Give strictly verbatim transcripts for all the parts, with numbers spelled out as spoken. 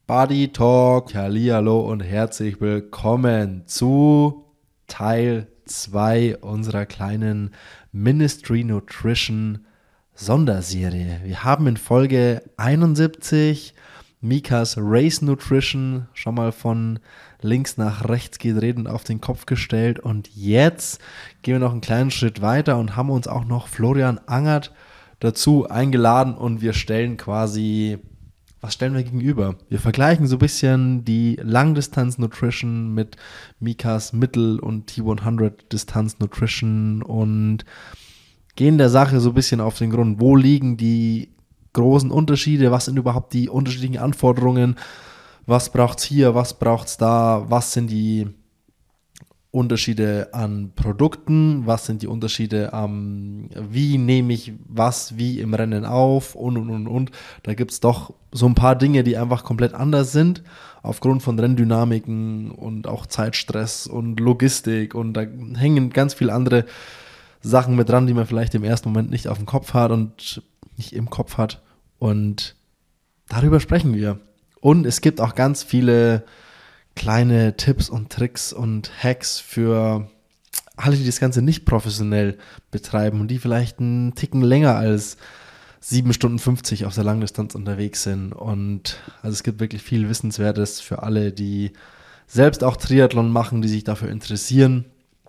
Body Talk, hallihallo und herzlich willkommen zu Teil zwei unserer kleinen Ministry Nutrition Sonderserie. Wir haben in Folge einundsiebzig Mikas Race Nutrition schon mal von links nach rechts gedreht und auf den Kopf gestellt, und jetzt gehen wir noch einen kleinen Schritt weiter und haben uns auch noch Florian Angert dazu eingeladen, und wir stellen quasi, was stellen wir gegenüber? Wir vergleichen so ein bisschen die Langdistanz-Nutrition mit Mikas Mittel- und T hundert Distanz-Nutrition und gehen der Sache so ein bisschen auf den Grund. Wo liegen die großen Unterschiede? Was sind überhaupt die unterschiedlichen Anforderungen? Was braucht es hier? Was braucht es da? Was sind die Unterschiede an Produkten? Was sind die Unterschiede am, wie nehme ich was wie im Rennen auf? Und, und, und, und. Da gibt es doch so ein paar Dinge, die einfach komplett anders sind, aufgrund von Renndynamiken und auch Zeitstress und Logistik. Und da hängen ganz viele andere Sachen mit dran, die man vielleicht im ersten Moment nicht auf dem Kopf hat und nicht im Kopf hat. Und darüber sprechen wir. Und es gibt auch ganz viele kleine Tipps und Tricks und Hacks für alle, die das Ganze nicht professionell betreiben und die vielleicht einen Ticken länger als sieben Stunden fünfzig auf der Langdistanz unterwegs sind. Und also es gibt wirklich viel Wissenswertes für alle, die selbst auch Triathlon machen, die sich dafür interessieren.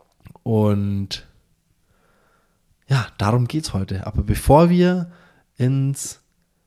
Und ja, darum geht's heute. Aber bevor wir ins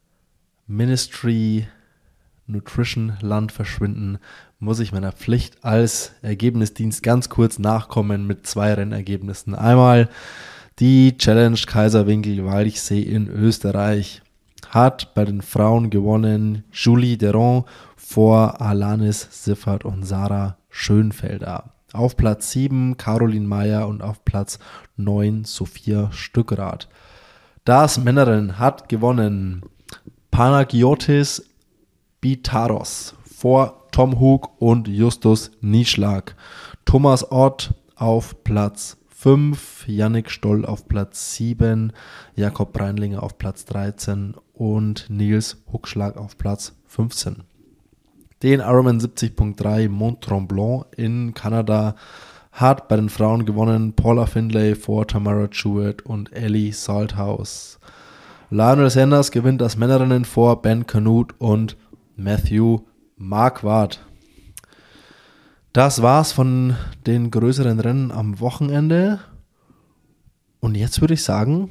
Ministry Nutrition Land verschwinden, muss ich meiner Pflicht als Ergebnisdienst ganz kurz nachkommen mit zwei Rennergebnissen. Einmal die Challenge Kaiserwinkel Walchsee in Österreich. Hat bei den Frauen gewonnen Julie Deron vor Alanis Siffert und Sarah Schönfelder. Auf Platz sieben Caroline Meyer und auf Platz neun Sophia Stückrath. Das Männerrennen hat gewonnen Panagiotis Bitaros vor Tom Hook und Justus Nieschlag. Thomas Ott auf Platz fünf, Yannick Stoll auf Platz sieben, Jakob Breinlinger auf Platz dreizehn und Nils Huckschlag auf Platz fünfzehn. Den Ironman siebzig Komma drei Mont Tremblant in Kanada hat bei den Frauen gewonnen Paula Findlay vor Tamara Jewett und Ellie Salthouse. Lionel Sanders gewinnt das Männerrennen vor Ben Canute und Matthew Marquardt. Das war's von den größeren Rennen am Wochenende. Und jetzt würde ich sagen,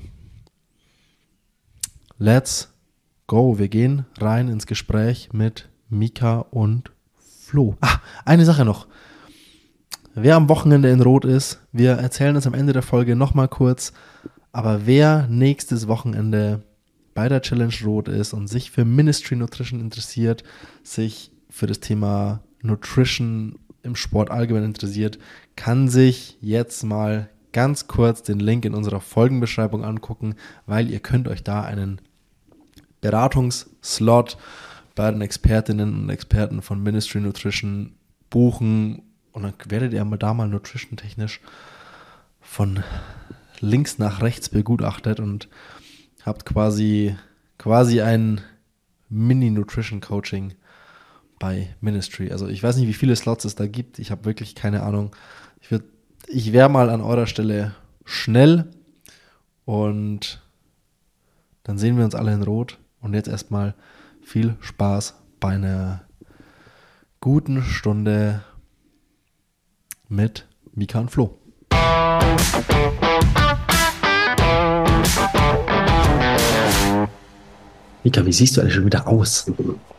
let's go. Wir gehen rein ins Gespräch mit Mika und Flo. Ah, eine Sache noch. Wer am Wochenende in Rot ist, wir erzählen es am Ende der Folge nochmal kurz, aber wer nächstes Wochenende bei der Challenge Rot ist und sich für Ministry Nutrition interessiert, sich für das Thema Nutrition im Sport allgemein interessiert, kann sich jetzt mal ganz kurz den Link in unserer Folgenbeschreibung angucken, weil ihr könnt euch da einen Beratungsslot bei den Expertinnen und Experten von Ministry Nutrition buchen, und dann werdet ihr mal da mal nutrition-technisch von links nach rechts begutachtet und habt quasi, quasi ein Mini-Nutrition-Coaching bei Ministry. Also ich weiß nicht, wie viele Slots es da gibt. Ich habe wirklich keine Ahnung. Ich, würd, ich wäre mal an eurer Stelle schnell, und dann sehen wir uns alle in Rot. Und jetzt erstmal viel Spaß bei einer guten Stunde mit Mika und Flo. Mika, wie siehst du eigentlich schon wieder aus?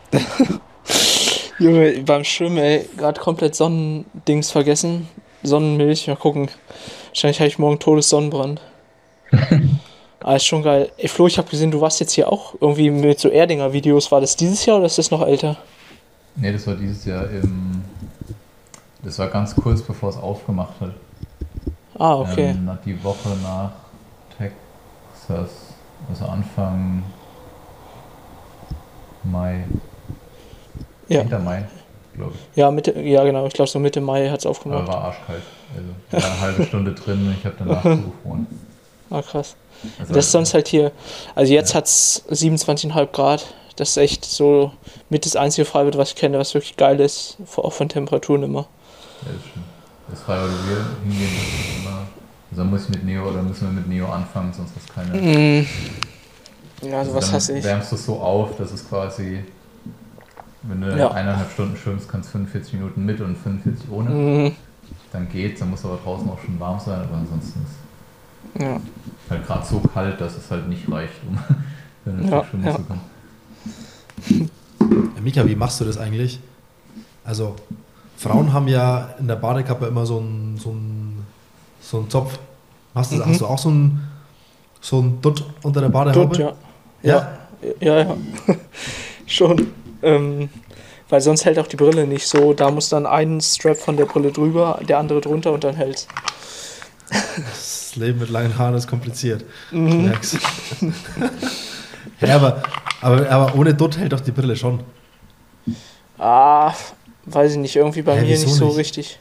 Junge, beim Schwimmen, ey, gerade komplett Sonnendings vergessen. Sonnenmilch, mal gucken. Wahrscheinlich habe ich morgen Todessonnenbrand. Aber ist schon geil. Ey, Flo, ich habe gesehen, du warst jetzt hier auch irgendwie mit so Erdinger-Videos. War das dieses Jahr oder ist das noch älter? Nee, das war dieses Jahr im... Das war ganz kurz, bevor es aufgemacht hat. Ah, okay. Ähm, die Woche nach Texas, also Anfang Mai. Ja. Hinter Mai, glaube ich. Ja, Mitte, ja, genau. Ich glaube, so Mitte Mai hat es aufgemacht. Aber war arschkalt. Also, ich war eine halbe Stunde drin und ich habe danach zugefroren. Ah, krass. Also, das ist sonst halt hier. Also jetzt ja. hat es siebenundzwanzig Komma fünf Grad. Das ist echt so mit das einzige Freibad, was ich kenne, was wirklich geil ist, auch von Temperaturen immer. Ja, das stimmt. Das Freibad, wo wir hingehen, das ist immer, also muss ich mit Neo oder müssen wir mit Neo anfangen, sonst hast du keine. Mm. Ja, also was dann hasse ich. wärmst du es so auf, dass es quasi, wenn du Ja. eineinhalb Stunden schwimmst, kannst du fünfundvierzig Minuten mit und fünfundvierzig ohne. Mm. Dann geht's, dann muss aber draußen auch schon warm sein, aber ansonsten ist Ja. halt gerade so kalt, dass es halt nicht reicht, um dann Ja, schwimmen ja. zu können. Ja, Mika, wie machst du das eigentlich? Also, Frauen haben ja in der Badekappe immer so einen so einen, so einen Zopf. Hast du, Mhm. hast du auch so einen, so einen Dutt unter der Badehaube? Dutt, ja. Ja? Ja, ja. ja. Schon. Ähm, weil sonst hält auch die Brille nicht so. Da muss dann ein Strap von der Brille drüber, der andere drunter und dann hält's. Das Leben mit langen Haaren ist kompliziert. Ich Mhm. merk's. Ja, aber, aber, aber ohne Dutt hält doch die Brille schon. Ah, weiß ich nicht. Irgendwie bei Hä, mir wieso nicht so nicht? richtig.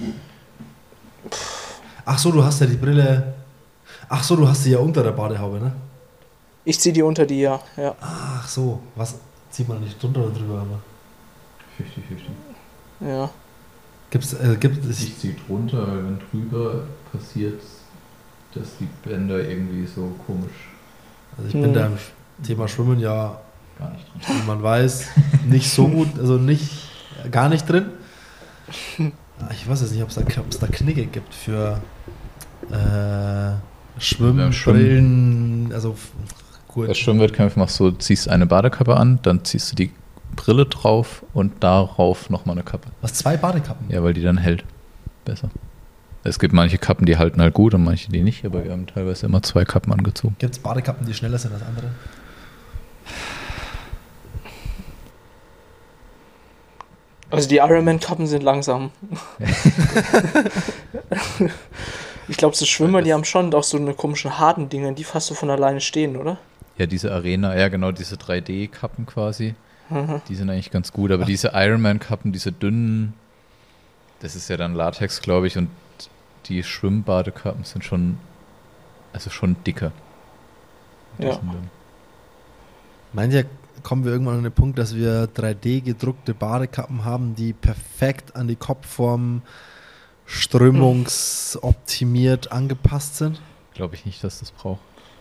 Ach so, du hast ja die Brille. Ach so, du hast sie ja unter der Badehaube, ne? Ich zieh die unter die, ja. ja. Ach so, was zieht man nicht drunter oder drüber? Aber fünfzig fünfzig. Ja. gibt's, äh, gibt es. Ich ziehe drunter, weil wenn drüber passiert, dass die Bänder irgendwie so komisch Also ich Hm. bin da im Thema Schwimmen ja, gar nicht drin. wie man weiß, nicht so gut, also nicht, gar nicht drin. Ich weiß jetzt nicht, ob es da, ob's da Knigge gibt für äh, Schwimmbrillen, also f- gut. Bei Schwimmwettkämpfen machst du, ziehst eine Badekappe an, dann ziehst du die Brille drauf und darauf nochmal eine Kappe. Was, zwei Badekappen? Ja, weil die dann hält. Besser. Es gibt manche Kappen, die halten halt gut und manche, die nicht, aber wir haben teilweise immer zwei Kappen angezogen. Gibt es Badekappen, die schneller sind als andere? Also die Ironman-Kappen sind langsam. Ich glaube, so Schwimmer, die haben schon auch so eine komischen harten Dinge, die fast so von alleine stehen, oder? Ja, diese Arena, ja genau, diese drei D-Kappen quasi, Mhm. die sind eigentlich ganz gut, aber diese Ironman-Kappen, diese dünnen, das ist ja dann Latex, glaube ich, und die Schwimmbadekappen sind schon, also schon dicker. Die Ja. sind dann- Meint ihr, kommen wir irgendwann an den Punkt, dass wir drei D gedruckte Badekappen haben, die perfekt an die Kopfform strömungsoptimiert angepasst sind? Glaube ich nicht, dass das braucht.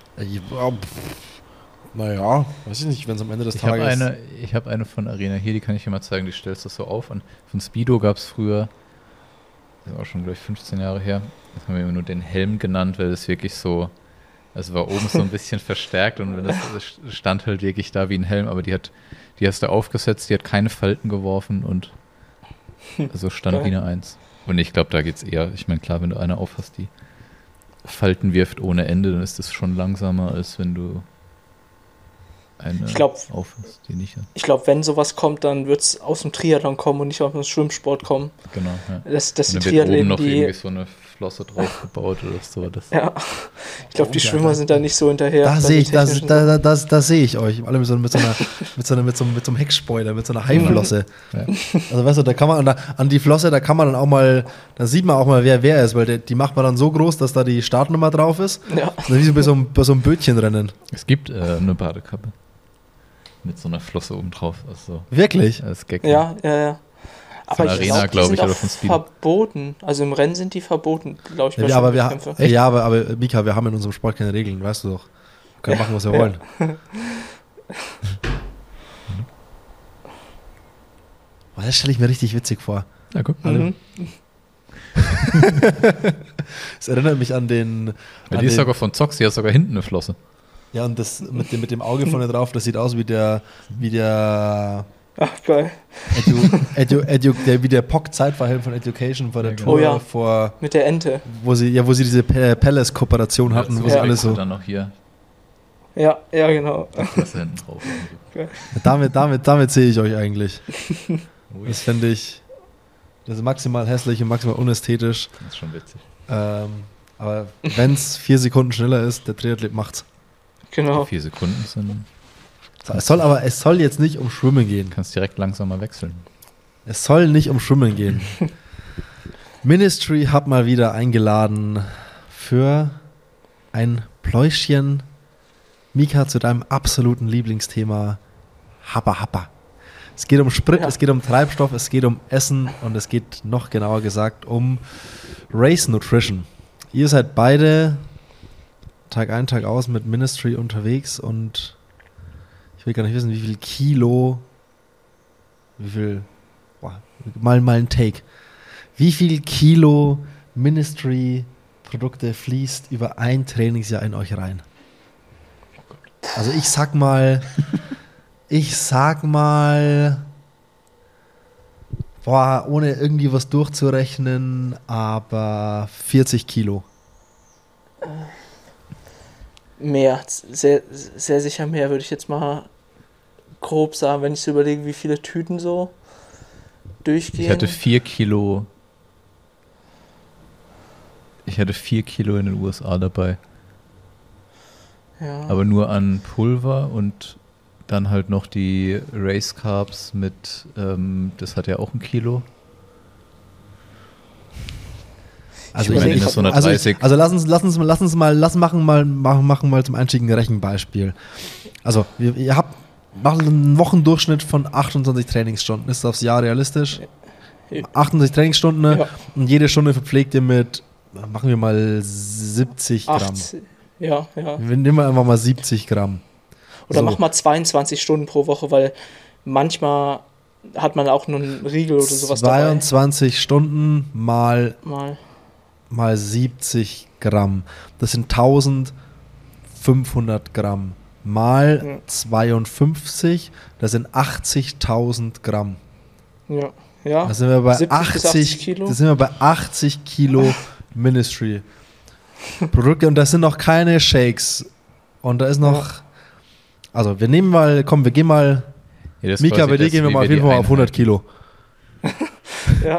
Naja, weiß ich nicht, wenn es am Ende des Ich habe Tages... eine, ich habe eine von Arena hier, die kann ich dir mal zeigen, die stellst du so auf. Und von Speedo gab es früher, das war auch schon, glaube ich, fünfzehn Jahre her, das haben wir immer nur den Helm genannt, weil das wirklich so, also war oben so ein bisschen verstärkt und das stand halt wirklich da wie ein Helm, aber die hat, die hast du aufgesetzt, die hat keine Falten geworfen und also stand wie eine Eins. Und ich glaube, da geht's eher, ich meine, klar, wenn du eine aufhast, die Falten wirft ohne Ende, dann ist das schon langsamer, als wenn du eine Ich glaub- aufhast, die nicht hat. Ich glaube, wenn sowas kommt, dann wird es aus dem Triathlon kommen und nicht aus dem Schwimmsport kommen. Genau, ja. Das, das Und die dann wird oben Triathleten, noch irgendwie die... so eine Flosse draufgebaut oder so. Das Ja, ich glaube, die Ja, Schwimmer da- sind da nicht so hinterher. Da bei sehe den ich, da, technischen da, da, da, da sehe ich euch. Alle mit so, mit so einer, mit so einer, mit so, mit so einem Heckspoiler, mit so einer Haiflosse. Ja. Also weißt du, da kann man, da, an die Flosse, da kann man dann auch mal, da sieht man auch mal, wer wer ist, weil der, die macht man dann so groß, dass da die Startnummer drauf ist. Sachen. Ja. Und dann wie so bei so einem, bei so einem Bötchen rennen. Es gibt äh, eine Badekappe mit so einer Flosse oben drauf. Also Wirklich? als Gag. Ja, ja, ja. Aber Von ich Arena, glaube, glaub die ich, sind oder auch von Speed. verboten. Also im Rennen sind die verboten, glaube ich. bei Ja, aber wir, Schwimmwettkämpfen. ja, aber, aber Mika, wir haben in unserem Sport keine Regeln, weißt du doch. Wir können machen, was wir Ja. wollen. Boah, das stelle ich mir richtig witzig vor. Ja, guck Alle- Mhm. Es erinnert mich an den. Ja, an die ist den sogar von Zox, die hat sogar hinten eine Flosse. ja, und das mit dem, mit dem Auge vorne drauf, das sieht aus wie der, wie der, Ach, geil. Edu, Edu, Edu, der, wie der P O C-Zeitverhelm von Education vor der Ja, Tour, genau. Oh ja. vor, Mit der Ente. wo sie, ja, wo sie diese P- Palace-Kooperation hatten, wo Ja, sie alles so. dann noch hier Ja, ja, genau. die Flosse hinten drauf. Damit, damit, damit sehe ich euch eigentlich. Ui, Das fände ich, das ist maximal hässlich und maximal unästhetisch. das ist schon witzig. Ähm, aber wenn es vier Sekunden schneller ist, der Triathlet macht's. Genau. Vier Sekunden sind, So, es soll aber, es soll jetzt nicht um Schwimmen gehen. kannst direkt langsamer wechseln. Es soll nicht um Schwimmen gehen. Ministry hat mal wieder eingeladen für ein Pläuschchen. Mika, zu deinem absoluten Lieblingsthema Happa Happa. Es geht um Sprit, Ja. es geht um Treibstoff, es geht um Essen und es geht noch genauer gesagt um Race Nutrition. Ihr seid beide Tag ein, Tag aus mit Ministry unterwegs und ich will gar nicht wissen, wie viel Kilo, wie viel, boah, mal, mal ein Take, wie viel Kilo Ministry-Produkte fließt über ein Trainingsjahr in euch rein? Also ich sag mal, ich sag mal, boah, ohne irgendwie was durchzurechnen, aber vierzig Kilo. Mehr, sehr, sehr sicher mehr, würde ich jetzt mal grob sagen, wenn ich so überlege, wie viele Tüten so durchgehen. Ich hatte vier Kilo. Ich hatte vier Kilo in den U S A dabei. ja. Aber nur an Pulver und dann halt noch die Race Carbs mit, ähm, das hat ja auch ein Kilo. Also, Ich meine, ich, in so einer also, ich, dreißig. also lass uns, lass uns, lass uns mal, lass machen mal, machen, machen mal zum Einstieg ein Rechenbeispiel. Also ihr, ihr habt macht einen Wochendurchschnitt von achtundzwanzig Trainingsstunden. Ist das aufs Jahr realistisch? achtundzwanzig Trainingsstunden Ja. und jede Stunde verpflegt ihr mit, machen wir mal siebzig Gramm. Acht, ja, ja. Wir nehmen einfach mal siebzig Gramm. Oder So. mach mal zweiundzwanzig Stunden pro Woche, weil manchmal hat man auch nur einen Riegel oder sowas zweiundzwanzig Stunden mal, dabei. Mal. mal siebzig Gramm. Das sind eintausendfünfhundert Gramm. Mal Ja. zweiundfünfzig, das sind achtzigtausend Gramm. Ja. Ja. Da sind wir bei siebzig bis achtzig achtzig Kilo. Da sind wir bei achtzig Kilo Ministry Produkte und das sind noch keine Shakes. Und da ist noch, also wir nehmen mal, komm, wir gehen mal, Ja, das Mika, quasi bei dir das, gehen wir wie mal auf die jeden Fall auf hundert einhalten. Kilo. Ja.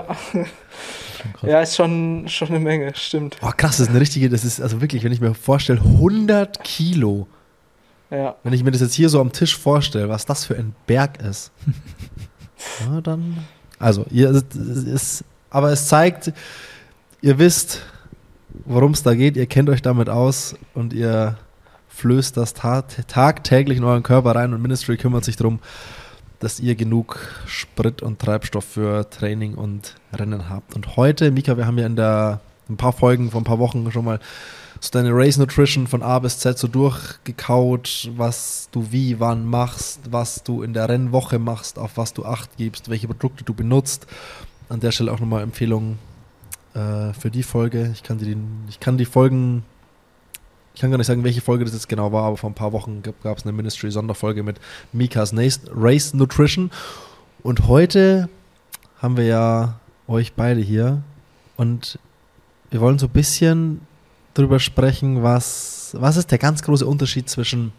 Ja, ist schon, schon eine Menge, stimmt. Boah, krass, das ist eine richtige, das ist also wirklich, wenn ich mir vorstelle, hundert Kilo. Ja. Wenn ich mir das jetzt hier so am Tisch vorstelle, was das für ein Berg ist. Ja, dann. Also, ihr, es ist, aber es zeigt, ihr wisst, worum es da geht, ihr kennt euch damit aus und ihr flößt das ta- tagtäglich in euren Körper rein und Ministry kümmert sich darum, dass ihr genug Sprit und Treibstoff für Training und Rennen habt. Und heute, Mika, wir haben ja in der ein paar Folgen vor ein paar Wochen schon mal so deine Race Nutrition von A bis Z so durchgekaut, was du wie, wann machst, was du in der Rennwoche machst, auf was du Acht gibst, welche Produkte du benutzt. An der Stelle auch nochmal Empfehlung äh, für die Folge. Ich kann die, ich kann die Folgen, ich kann gar nicht sagen, welche Folge das jetzt genau war, aber vor ein paar Wochen gab es eine Ministry-Sonderfolge mit Mikas Race Nutrition. Und heute haben wir ja euch beide hier und wir wollen so ein bisschen drüber sprechen, was, was ist der ganz große Unterschied zwischen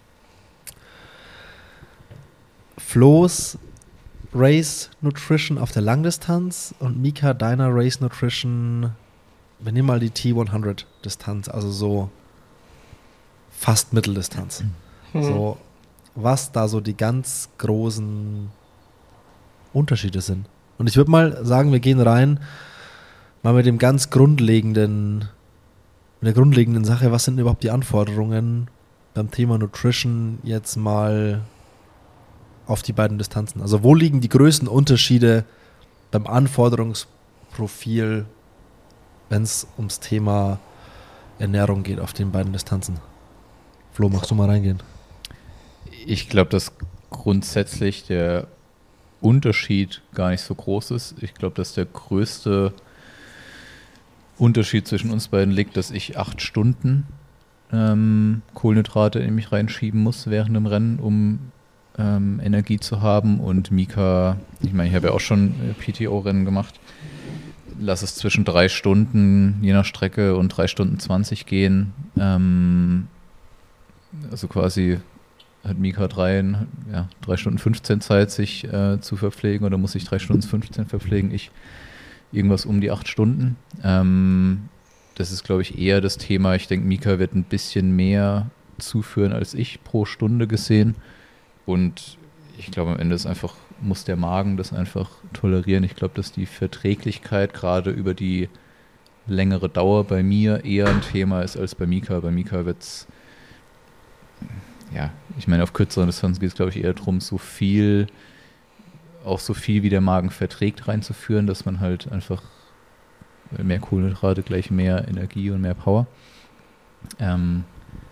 Flo's Race Nutrition auf der Langdistanz und Mika, deiner Race Nutrition, wir nehmen mal die T hundert Distanz, also so fast Mitteldistanz. Hm. So, was da so die ganz großen Unterschiede sind. Und ich würde mal sagen, wir gehen rein mal mit dem ganz grundlegenden, mit der grundlegenden Sache, was sind überhaupt die Anforderungen beim Thema Nutrition jetzt mal auf die beiden Distanzen? Also wo liegen die größten Unterschiede beim Anforderungsprofil, wenn es ums Thema Ernährung geht auf den beiden Distanzen? Flo, magst du mal reingehen? Ich glaube, dass grundsätzlich der Unterschied gar nicht so groß ist. Ich glaube, dass der größte Unterschied zwischen uns beiden liegt, dass ich acht Stunden ähm, Kohlenhydrate in mich reinschieben muss während dem Rennen, um ähm, Energie zu haben. Und Mika, ich meine, ich habe ja auch schon äh, P T O-Rennen gemacht, lass es zwischen drei Stunden je nach Strecke und drei Stunden zwanzig gehen. Ähm, also quasi hat Mika drei, ja, drei Stunden fünfzehn Zeit, sich äh, zu verpflegen, oder muss sich drei Stunden fünfzehn verpflegen. Ich irgendwas um die acht Stunden. Ähm, das ist, glaube ich, eher das Thema. Ich denke, Mika wird ein bisschen mehr zuführen als ich pro Stunde gesehen. Und ich glaube, am Ende ist einfach, muss der Magen das einfach tolerieren. Ich glaube, dass die Verträglichkeit gerade über die längere Dauer bei mir eher ein Thema ist als bei Mika. Bei Mika wird es ja, ich meine, auf kürzeren Distanzen geht es, glaube ich, eher darum, so viel, auch so viel wie der Magen verträgt, reinzuführen, dass man halt einfach mehr Kohlenhydrate gleich mehr Energie und mehr Power. Ähm,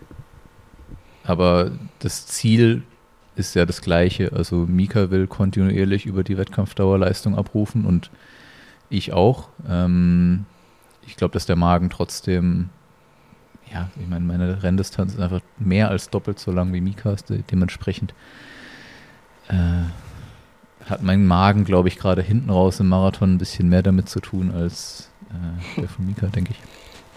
aber das Ziel ist ja das gleiche. Also Mika will kontinuierlich über die Wettkampfdauer Leistung abrufen und ich auch. Ähm, ich glaube, dass der Magen trotzdem, ja, ich meine, meine Renndistanz ist einfach mehr als doppelt so lang wie Mikas. De- dementsprechend äh, hat mein Magen, glaube ich, gerade hinten raus im Marathon ein bisschen mehr damit zu tun als äh, der von Mika, denke ich.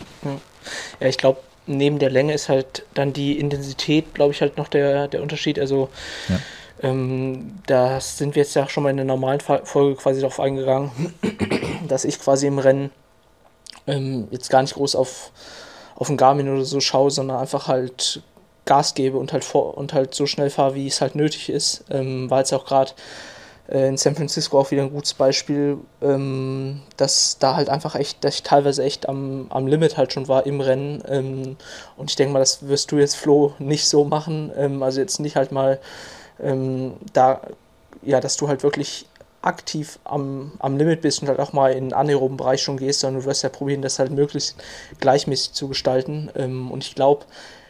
Ja, ich glaube, neben der Länge ist halt dann die Intensität, glaube ich, halt noch der, der Unterschied. Also Ja. ähm, da sind wir jetzt ja schon mal in der normalen Fa- Folge quasi darauf eingegangen, dass ich quasi im Rennen ähm, jetzt gar nicht groß auf, auf den Garmin oder so schaue, sondern einfach halt Gas gebe und halt vor und halt so schnell fahre, wie es halt nötig ist. Ähm, war jetzt auch gerade äh, in San Francisco auch wieder ein gutes Beispiel, ähm, dass da halt einfach echt, dass ich teilweise echt am, am Limit halt schon war im Rennen. Ähm, und ich denke mal, das wirst du jetzt, Flo, nicht so machen. Ähm, also jetzt nicht halt mal ähm, da, ja, dass du halt wirklich aktiv am, am Limit bist und halt auch mal in einen anaeroben Bereich schon gehst, sondern du wirst ja probieren, das halt möglichst gleichmäßig zu gestalten. Ähm, und ich glaube,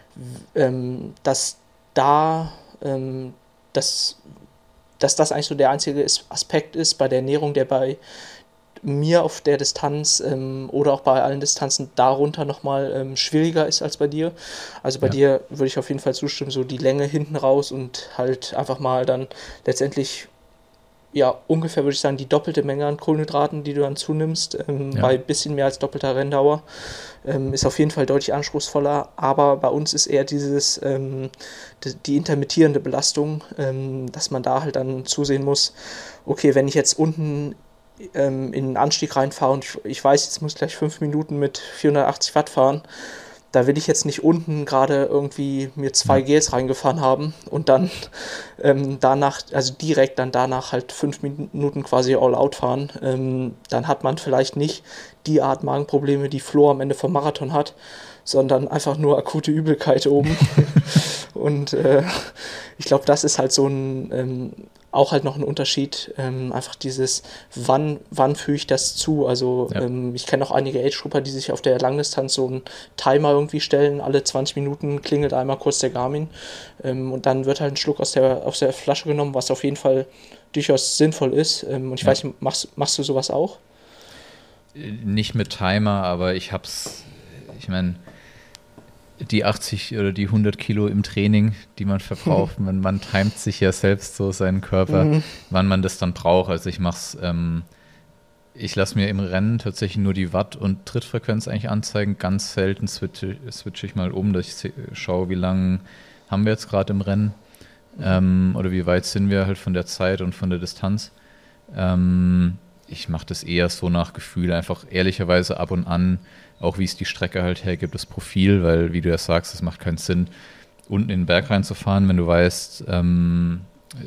ähm, dass da ähm, das, dass das eigentlich so der einzige ist, Aspekt ist bei der Ernährung, der bei mir auf der Distanz ähm, oder auch bei allen Distanzen darunter nochmal ähm, schwieriger ist als bei dir. Also bei Ja. dir würde ich auf jeden Fall zustimmen, so die Länge hinten raus und halt einfach mal dann letztendlich, ja, ungefähr würde ich sagen, die doppelte Menge an Kohlenhydraten, die du dann zunimmst, ähm, Ja. bei ein bisschen mehr als doppelter Renndauer, ähm, ist auf jeden Fall deutlich anspruchsvoller, aber bei uns ist eher dieses, ähm, die, die intermittierende Belastung, ähm, dass man da halt dann zusehen muss, okay, wenn ich jetzt unten ähm, in den Anstieg reinfahre und ich, ich weiß, jetzt muss ich gleich fünf Minuten mit vierhundertachtzig Watt fahren, da will ich jetzt nicht unten gerade irgendwie mir zwei Ja. Gels reingefahren haben und dann ähm, danach, also direkt dann danach halt fünf Minuten quasi all out fahren. Ähm, dann hat man vielleicht nicht die Art Magenprobleme, die Flo am Ende vom Marathon hat, sondern einfach nur akute Übelkeit oben. Und äh, ich glaube, das ist halt so ein, ähm, auch halt noch ein Unterschied, ähm, einfach dieses, wann, wann füge ich das zu? Also Ja. ähm, ich kenne auch einige Age-Grupper, die sich auf der Langdistanz so einen Timer irgendwie stellen, alle zwanzig Minuten klingelt einmal kurz der Garmin ähm, und dann wird halt ein Schluck aus der, aus der Flasche genommen, was auf jeden Fall durchaus sinnvoll ist. Ähm, und ich Ja. weiß nicht, machst, machst du sowas auch? Nicht mit Timer, aber ich hab's, ich meine, die achtzig oder die hundert Kilo im Training, die man verbraucht, man, man timet sich ja selbst so seinen Körper, Mhm. wann man das dann braucht. Also ich mach's, ähm, ich lasse mir im Rennen tatsächlich nur die Watt- und Trittfrequenz eigentlich anzeigen. Ganz selten switche, switche ich mal um, dass ich se- schaue, wie lange haben wir jetzt gerade im Rennen ähm, oder wie weit sind wir halt von der Zeit und von der Distanz. Ähm, ich mache das eher so nach Gefühl, einfach ehrlicherweise ab und an, auch wie es die Strecke halt hergibt, das Profil, weil, wie du ja sagst, es macht keinen Sinn, unten in den Berg reinzufahren, wenn du weißt, ähm,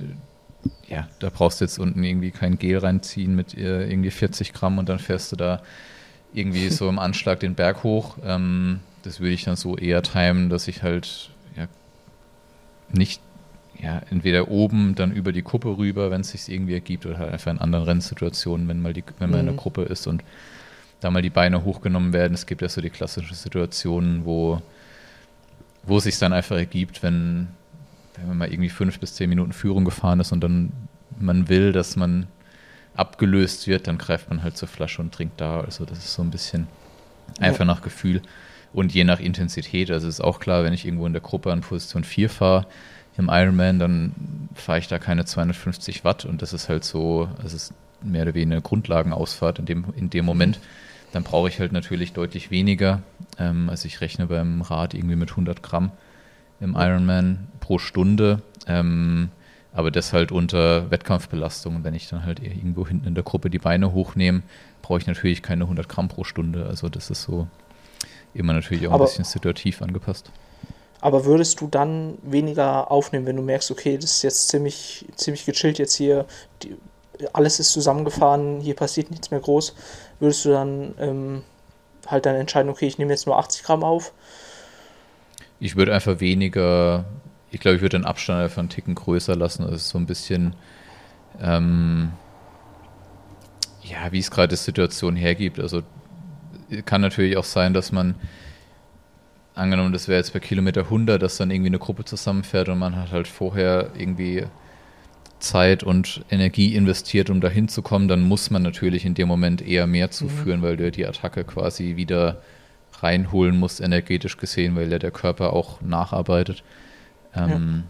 äh, ja, da brauchst du jetzt unten irgendwie kein Gel reinziehen mit äh, irgendwie vierzig Gramm und dann fährst du da irgendwie so im Anschlag den Berg hoch. Ähm, das würde ich dann so eher timen, dass ich halt ja, nicht ja, entweder oben dann über die Kuppe rüber, wenn es sich irgendwie ergibt, oder halt einfach in anderen Rennsituationen, wenn, mal die, wenn man in der Mhm. Gruppe ist und da mal die Beine hochgenommen werden. Es gibt ja so die klassischen Situationen, wo, wo es sich dann einfach ergibt, wenn, wenn man mal irgendwie fünf bis zehn Minuten Führung gefahren ist und dann man will, dass man abgelöst wird, dann greift man halt zur Flasche und trinkt da. Also das ist so ein bisschen einfach Ja. nach Gefühl und je nach Intensität. Also ist auch klar, wenn ich irgendwo in der Gruppe an Position vier fahre, im Ironman, dann fahre ich da keine zweihundertfünfzig Watt und das ist halt so, es ist mehr oder weniger eine Grundlagenausfahrt in dem, in dem Moment. Dann brauche ich halt natürlich deutlich weniger. Ähm, also ich rechne beim Rad irgendwie mit hundert Gramm im Ironman pro Stunde. Ähm, aber das halt unter Wettkampfbelastung. Und wenn ich dann halt irgendwo hinten in der Gruppe die Beine hochnehme, brauche ich natürlich keine hundert Gramm pro Stunde. Also das ist so immer natürlich auch Aber- ein bisschen situativ angepasst. Aber würdest du dann weniger aufnehmen, wenn du merkst, okay, das ist jetzt ziemlich, ziemlich gechillt jetzt hier, die, alles ist zusammengefahren, hier passiert nichts mehr groß, würdest du dann ähm, halt dann entscheiden, okay, ich nehme jetzt nur achtzig Gramm auf? Ich würde einfach weniger, ich glaube, ich würde den Abstand einfach einen Ticken größer lassen. Also so ein bisschen, ähm, ja, wie es gerade die Situation hergibt. Also kann natürlich auch sein, dass man, angenommen, das wäre jetzt bei Kilometer hundert, dass dann irgendwie eine Gruppe zusammenfährt und man hat halt vorher irgendwie Zeit und Energie investiert, um da hinzukommen, dann muss man natürlich in dem Moment eher mehr zuführen, mhm. weil du die Attacke quasi wieder reinholen musst, energetisch gesehen, weil ja der Körper auch nacharbeitet. Ähm,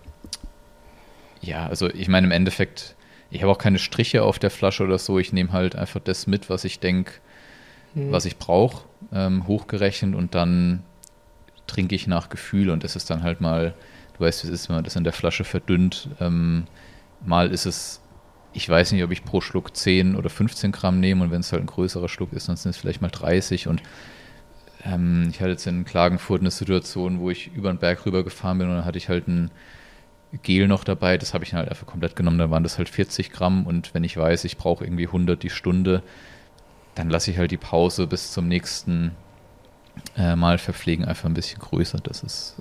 ja. ja, also ich meine im Endeffekt, ich habe auch keine Striche auf der Flasche oder so, ich nehme halt einfach das mit, was ich denke, mhm. was ich brauche, ähm, hochgerechnet und dann trinke ich nach Gefühl und das ist dann halt mal, du weißt, wie es ist, wenn man das in der Flasche verdünnt, ähm, mal ist es, ich weiß nicht, ob ich pro Schluck zehn oder fünfzehn Gramm nehme und wenn es halt ein größerer Schluck ist, dann sind es vielleicht mal dreißig und ähm, ich hatte jetzt in Klagenfurt eine Situation, wo ich über den Berg rüber gefahren bin und dann hatte ich halt ein Gel noch dabei, das habe ich dann halt einfach komplett genommen, dann waren das halt vierzig Gramm und wenn ich weiß, ich brauche irgendwie hundert die Stunde, dann lasse ich halt die Pause bis zum nächsten äh, Mal verpflegen einfach ein bisschen größer, das ist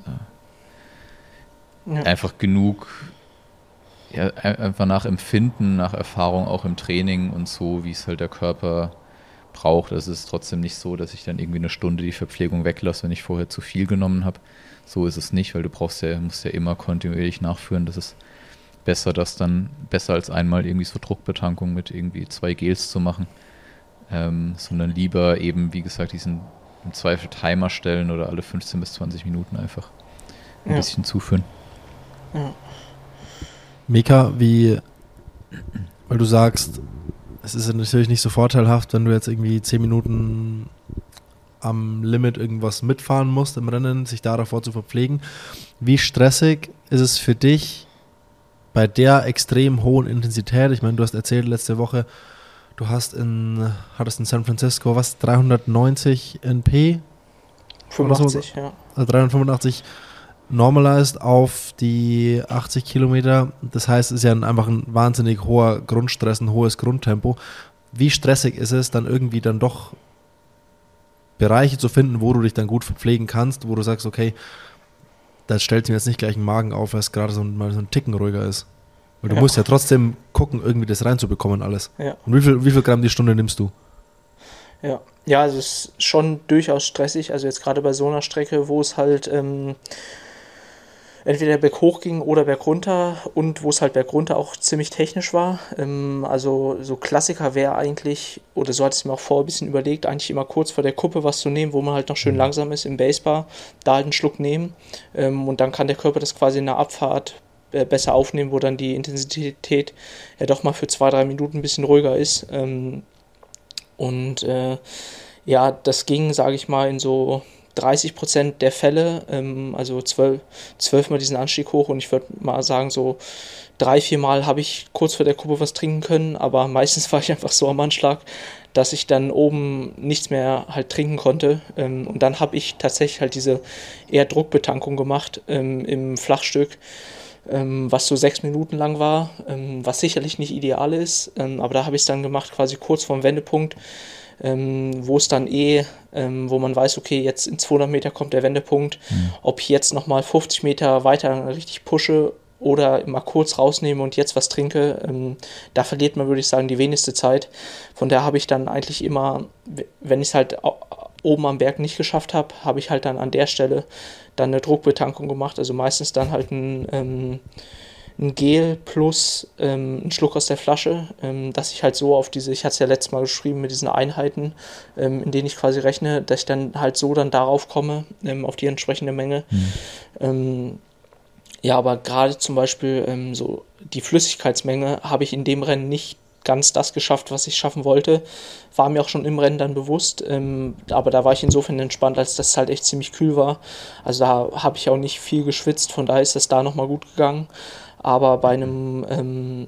äh, ja. einfach genug. Ja, einfach nach Empfinden, nach Erfahrung auch im Training und so, wie es halt der Körper braucht. Also es ist trotzdem nicht so, dass ich dann irgendwie eine Stunde die Verpflegung weglasse, wenn ich vorher zu viel genommen habe. So ist es nicht, weil du brauchst ja, musst ja immer kontinuierlich nachführen. Das ist besser, das dann besser als einmal irgendwie so Druckbetankung mit irgendwie zwei Gels zu machen, ähm, sondern lieber eben, wie gesagt, diesen im Zweifel Timer stellen oder alle fünfzehn bis zwanzig Minuten einfach ein ja. bisschen zuführen. Ja. Mika, wie, weil du sagst, es ist natürlich nicht so vorteilhaft, wenn du jetzt irgendwie zehn Minuten am Limit irgendwas mitfahren musst im Rennen, sich da davor zu verpflegen. Wie stressig ist es für dich bei der extrem hohen Intensität? Ich meine, du hast erzählt letzte Woche, du hast in, hattest in San Francisco was, dreihundertneunzig N P? fünfundachtzig, so? Ja. Also dreihundertfünfundachtzig normalized auf die achtzig Kilometer. Das heißt, es ist ja einfach ein wahnsinnig hoher Grundstress, ein hohes Grundtempo. Wie stressig ist es dann irgendwie dann doch Bereiche zu finden, wo du dich dann gut verpflegen kannst, wo du sagst, okay, da stellt mir jetzt nicht gleich einen Magen auf, weil es gerade so, mal so ein Ticken ruhiger ist. Weil du ja. musst ja trotzdem gucken, irgendwie das reinzubekommen alles. Ja. Und wie viel, wie viel Gramm die Stunde nimmst du? Ja, ja, also es ist schon durchaus stressig, also jetzt gerade bei so einer Strecke, wo es halt ähm, entweder berghoch ging oder bergunter und wo es halt bergunter auch ziemlich technisch war. Ähm, also so Klassiker wäre eigentlich, oder so hatte ich es mir auch vorher ein bisschen überlegt, eigentlich immer kurz vor der Kuppe was zu nehmen, wo man halt noch schön langsam ist im Basebar, da halt einen Schluck nehmen ähm, und dann kann der Körper das quasi in der Abfahrt äh, besser aufnehmen, wo dann die Intensität ja doch mal für zwei, drei Minuten ein bisschen ruhiger ist. Ähm, und äh, ja, das ging, sage ich mal, in so dreißig Prozent der Fälle, ähm, also zwölf, zwölf Mal diesen Anstieg hoch und ich würde mal sagen, so drei, vier Mal habe ich kurz vor der Kuppe was trinken können, aber meistens war ich einfach so am Anschlag, dass ich dann oben nichts mehr halt trinken konnte ähm, und dann habe ich tatsächlich halt diese eher Druckbetankung gemacht ähm, im Flachstück, ähm, was so sechs Minuten lang war, ähm, was sicherlich nicht ideal ist, ähm, aber da habe ich es dann gemacht quasi kurz vorm Wendepunkt, Ähm, wo es dann eh, ähm, wo man weiß, okay, jetzt in zweihundert Meter kommt der Wendepunkt, mhm. ob ich jetzt nochmal fünfzig Meter weiter richtig pushe oder mal kurz rausnehme und jetzt was trinke, ähm, da verliert man, würde ich sagen, die wenigste Zeit. Von daher habe ich dann eigentlich immer, wenn ich es halt oben am Berg nicht geschafft habe, habe ich halt dann an der Stelle dann eine Druckbetankung gemacht, also meistens dann halt ein ähm, ein Gel plus ähm, einen Schluck aus der Flasche, ähm, dass ich halt so auf diese, ich hatte es ja letztes Mal geschrieben mit diesen Einheiten, ähm, in denen ich quasi rechne, dass ich dann halt so dann darauf komme, ähm, auf die entsprechende Menge. Mhm. Ähm, ja, aber gerade zum Beispiel ähm, so die Flüssigkeitsmenge habe ich in dem Rennen nicht ganz das geschafft, was ich schaffen wollte. War mir auch schon im Rennen dann bewusst, ähm, aber da war ich insofern entspannt, als das halt echt ziemlich kühl war. Also da habe ich auch nicht viel geschwitzt, von daher ist das da nochmal gut gegangen. Aber bei einem, ähm,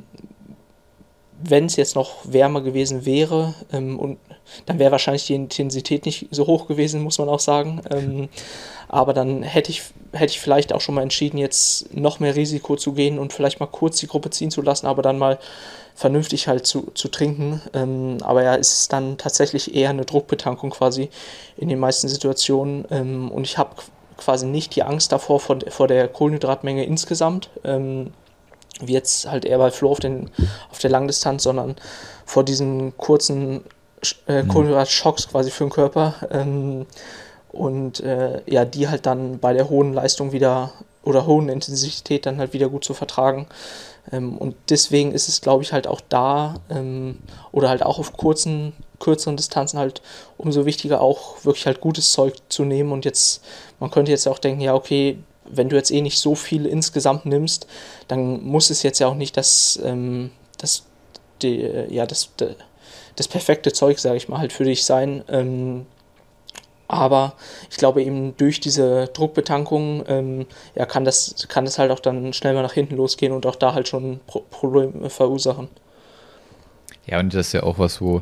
wenn es jetzt noch wärmer gewesen wäre, ähm, und dann wäre wahrscheinlich die Intensität nicht so hoch gewesen, muss man auch sagen. Ähm, aber dann hätte ich, hätte ich vielleicht auch schon mal entschieden, jetzt noch mehr Risiko zu gehen und vielleicht mal kurz die Gruppe ziehen zu lassen, aber dann mal vernünftig halt zu, zu trinken. Ähm, aber ja, es ist dann tatsächlich eher eine Druckbetankung quasi in den meisten Situationen. Ähm, und ich habe quasi nicht die Angst davor vor, vor der Kohlenhydratmenge insgesamt, ähm, wie jetzt halt eher bei Flo auf, den, auf der Langdistanz, sondern vor diesen kurzen äh, Kohlenhydratschocks quasi für den Körper. Ähm, und äh, ja, die halt dann bei der hohen Leistung wieder oder hohen Intensität dann halt wieder gut zu vertragen. Ähm, und deswegen ist es, glaube ich, halt auch da ähm, oder halt auch auf kurzen, kürzeren Distanzen halt umso wichtiger, auch wirklich halt gutes Zeug zu nehmen. Und jetzt, man könnte jetzt auch denken, ja, okay, wenn du jetzt eh nicht so viel insgesamt nimmst, dann muss es jetzt ja auch nicht das, ähm, das, die, ja, das, das perfekte Zeug, sage ich mal, halt für dich sein. Ähm, aber ich glaube eben durch diese Druckbetankung ähm, ja, kann das, kann das halt auch dann schnell mal nach hinten losgehen und auch da halt schon Pro- Probleme verursachen. Ja, und das ist ja auch was, wo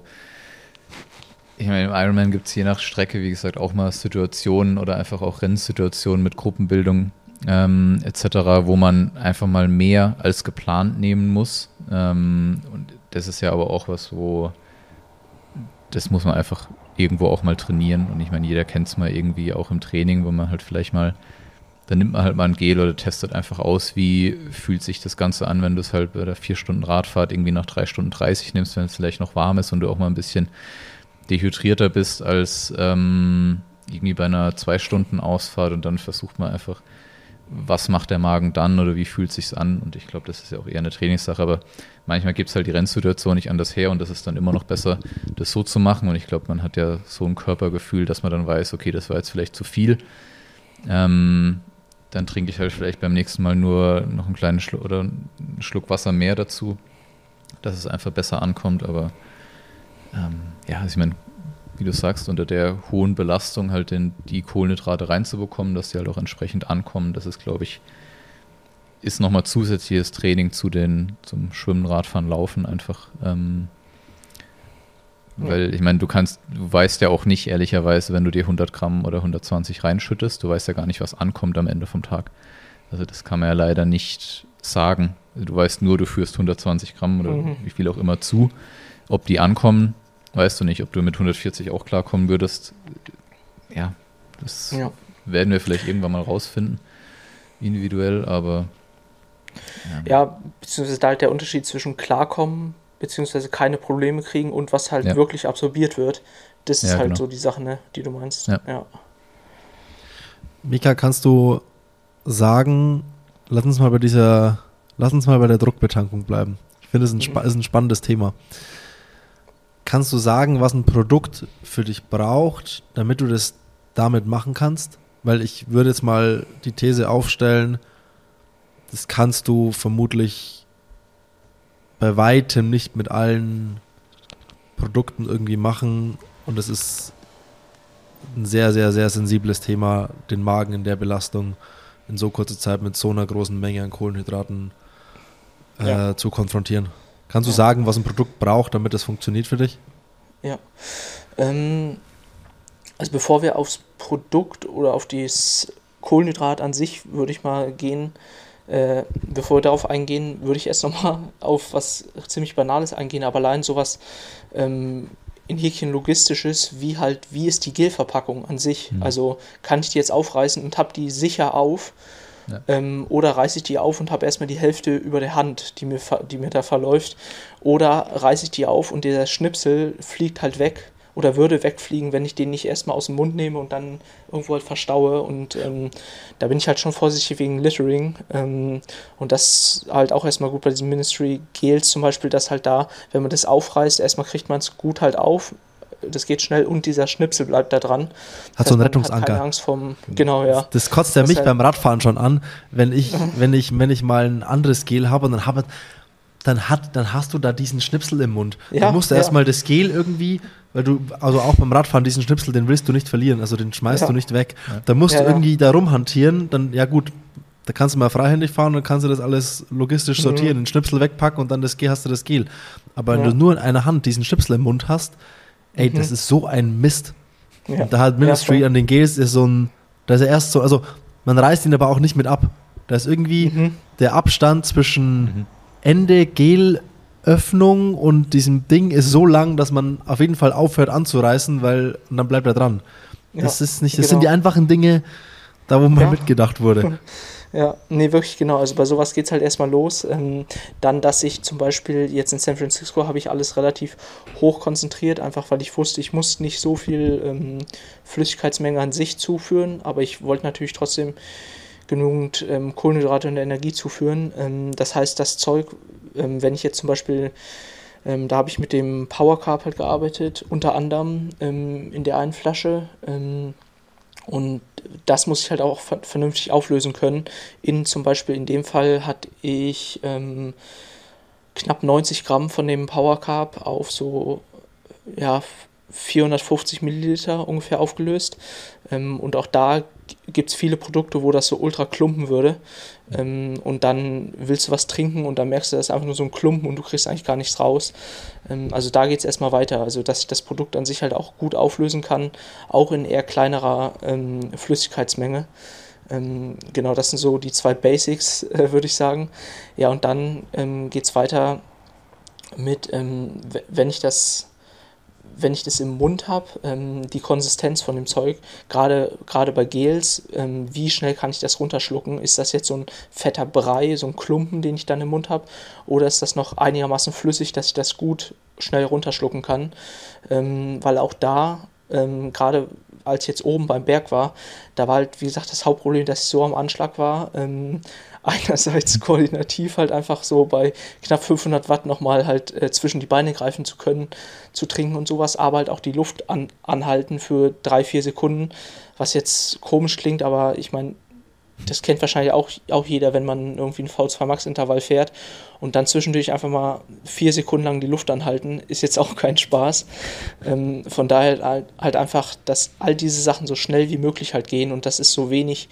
ich meine, im Ironman gibt es je nach Strecke, wie gesagt, auch mal Situationen oder einfach auch Rennsituationen mit Gruppenbildung ähm, et cetera, wo man einfach mal mehr als geplant nehmen muss. Ähm, und das ist ja aber auch was, wo das muss man einfach irgendwo auch mal trainieren. Und ich meine, jeder kennt es mal irgendwie auch im Training, wo man halt vielleicht mal, dann nimmt man halt mal ein Gel oder testet einfach aus, wie fühlt sich das Ganze an, wenn du es halt bei der vier Stunden Radfahrt irgendwie nach drei Stunden dreißig nimmst, wenn es vielleicht noch warm ist und du auch mal ein bisschen dehydrierter bist als ähm, irgendwie bei einer zwei Stunden Ausfahrt, und dann versucht man einfach, was macht der Magen dann oder wie fühlt es sich an, und ich glaube, das ist ja auch eher eine Trainingssache, aber manchmal gibt es halt die Rennsituation nicht anders her und das ist dann immer noch besser, das so zu machen, und ich glaube, man hat ja so ein Körpergefühl, dass man dann weiß, okay, das war jetzt vielleicht zu viel, ähm, dann trinke ich halt vielleicht beim nächsten Mal nur noch einen kleinen Schluck oder einen Schluck Wasser mehr dazu, dass es einfach besser ankommt, aber ähm, ja, also ich meine, wie du sagst, unter der hohen Belastung halt in die Kohlenhydrate reinzubekommen, dass die halt auch entsprechend ankommen, das ist, glaube ich, ist nochmal zusätzliches Training zu den, zum Schwimmen, Radfahren, Laufen einfach, ähm, ja. Weil ich meine, du kannst, du weißt ja auch nicht, ehrlicherweise, wenn du dir hundert Gramm oder hundertzwanzig reinschüttest, du weißt ja gar nicht, was ankommt am Ende vom Tag. Also das kann man ja leider nicht sagen. Also du weißt nur, du führst hundertzwanzig Gramm oder mhm. wie viel auch immer zu. Ob die ankommen, weißt du nicht. Ob du mit hundertvierzig auch klarkommen würdest, ja, das ja. werden wir vielleicht irgendwann mal rausfinden, individuell, aber ja, ja, beziehungsweise da halt der Unterschied zwischen klarkommen, beziehungsweise keine Probleme kriegen und was halt ja. wirklich absorbiert wird, das ist ja, halt genau. so die Sache, ne, die du meinst. Ja. ja. Mika, kannst du sagen, lass uns mal bei dieser, lass uns mal bei der Druckbetankung bleiben. Ich finde, es ist, mhm. ist ein spannendes Thema. Kannst du sagen, was ein Produkt für dich braucht, damit du das damit machen kannst? Weil ich würde jetzt mal die These aufstellen, das kannst du vermutlich bei weitem nicht mit allen Produkten irgendwie machen, und es ist ein sehr, sehr, sehr sensibles Thema, den Magen in der Belastung in so kurzer Zeit mit so einer großen Menge an Kohlenhydraten äh, ja. zu konfrontieren. Kannst du ja. sagen, was ein Produkt braucht, damit das funktioniert für dich? Ja, ähm, also bevor wir aufs Produkt oder auf das Kohlenhydrat an sich, würde ich mal gehen, Äh, bevor wir darauf eingehen, würde ich erst nochmal auf was ziemlich Banales eingehen, aber allein sowas ähm, in Häkchen Logistisches, wie halt, wie ist die Gelverpackung an sich? Mhm. Also kann ich die jetzt aufreißen und habe die sicher auf, ja. ähm, oder reiße ich die auf und habe erstmal die Hälfte über der Hand, die mir, die mir da verläuft, oder reiße ich die auf und der Schnipsel fliegt halt weg oder würde wegfliegen, wenn ich den nicht erstmal aus dem Mund nehme und dann irgendwo halt verstaue, und ähm, da bin ich halt schon vorsichtig wegen Littering, ähm, und das halt auch erstmal gut bei diesen Ministry Gels zum Beispiel, dass halt da, wenn man das aufreißt, erstmal kriegt man es gut halt auf, das geht schnell und dieser Schnipsel bleibt da dran. Hat so einen Rettungsanker. Hat keine Angst vom, genau, ja. Das kotzt ja mich halt beim Radfahren schon an, wenn ich, wenn ich, wenn ich mal ein anderes Gel habe und dann habe dann hat, dann hast du da diesen Schnipsel im Mund. Ja, dann musst du ja. erstmal das Gel irgendwie, weil du, also auch beim Radfahren, diesen Schnipsel, den willst du nicht verlieren, also den schmeißt ja. du nicht weg. Ja. Da musst ja, du irgendwie ja. da rumhantieren, dann, ja gut, da kannst du mal freihändig fahren und dann kannst du das alles logistisch sortieren, mhm. den Schnipsel wegpacken und dann das Gel, hast du das Gel. Aber wenn ja. du nur in einer Hand diesen Schnipsel im Mund hast, ey, mhm. das ist so ein Mist. Ja. Und da hat Ministry ja, an den Gels ist so ein, da ist er erst so, also man reißt ihn aber auch nicht mit ab. Da ist irgendwie mhm. der Abstand zwischen mhm. Ende Gelöffnung und diesem Ding ist so lang, dass man auf jeden Fall aufhört anzureißen, weil und dann bleibt er dran. Ja, das ist nicht, das genau. sind die einfachen Dinge, Da, wo mal Ja. mitgedacht wurde. Ja, nee, wirklich genau. Also bei sowas geht es halt erstmal los. Ähm, dann, dass ich zum Beispiel jetzt in San Francisco habe ich alles relativ hoch konzentriert, einfach weil ich wusste, ich muss nicht so viel ähm, Flüssigkeitsmenge an sich zuführen, aber ich wollte natürlich trotzdem genügend ähm, Kohlenhydrate und Energie zuführen. Ähm, das heißt, das Zeug, ähm, wenn ich jetzt zum Beispiel, ähm, da habe ich mit dem Power Carb halt gearbeitet, unter anderem ähm, in der einen Flasche. Ähm, Und das muss ich halt auch ver- vernünftig auflösen können. In zum Beispiel in dem Fall hatte ich ähm, knapp neunzig Gramm von dem Power Carb auf so ja, vierhundertfünfzig Milliliter ungefähr aufgelöst. Ähm, und auch da gibt es viele Produkte, wo das so ultra klumpen würde. Ähm, und dann willst du was trinken und dann merkst du, das ist einfach nur so ein Klumpen und du kriegst eigentlich gar nichts raus. Ähm, also da geht es erstmal weiter. Also dass ich das Produkt an sich halt auch gut auflösen kann, auch in eher kleinerer ähm, Flüssigkeitsmenge. Ähm, genau, das sind so die zwei Basics, äh, würde ich sagen. Ja, und dann ähm, geht es weiter mit, ähm, w- wenn ich das wenn ich das im Mund habe, ähm, die Konsistenz von dem Zeug, gerade gerade bei Gels, ähm, wie schnell kann ich das runterschlucken? Ist das jetzt so ein fetter Brei, so ein Klumpen, den ich dann im Mund habe? Oder ist das noch einigermaßen flüssig, dass ich das gut schnell runterschlucken kann? Ähm, weil auch da, ähm, gerade als ich jetzt oben beim Berg war, da war halt, wie gesagt, das Hauptproblem, dass ich so am Anschlag war. Ähm, einerseits koordinativ halt einfach so bei knapp fünfhundert Watt nochmal halt äh, zwischen die Beine greifen zu können, zu trinken und sowas, aber halt auch die Luft an, anhalten für drei, vier Sekunden, was jetzt komisch klingt, aber ich meine, das kennt wahrscheinlich auch, auch jeder, wenn man irgendwie ein V zwei Max Intervall fährt und dann zwischendurch einfach mal vier Sekunden lang die Luft anhalten, ist jetzt auch kein Spaß. Ähm, von daher halt, halt einfach, dass all diese Sachen so schnell wie möglich halt gehen und das ist so wenig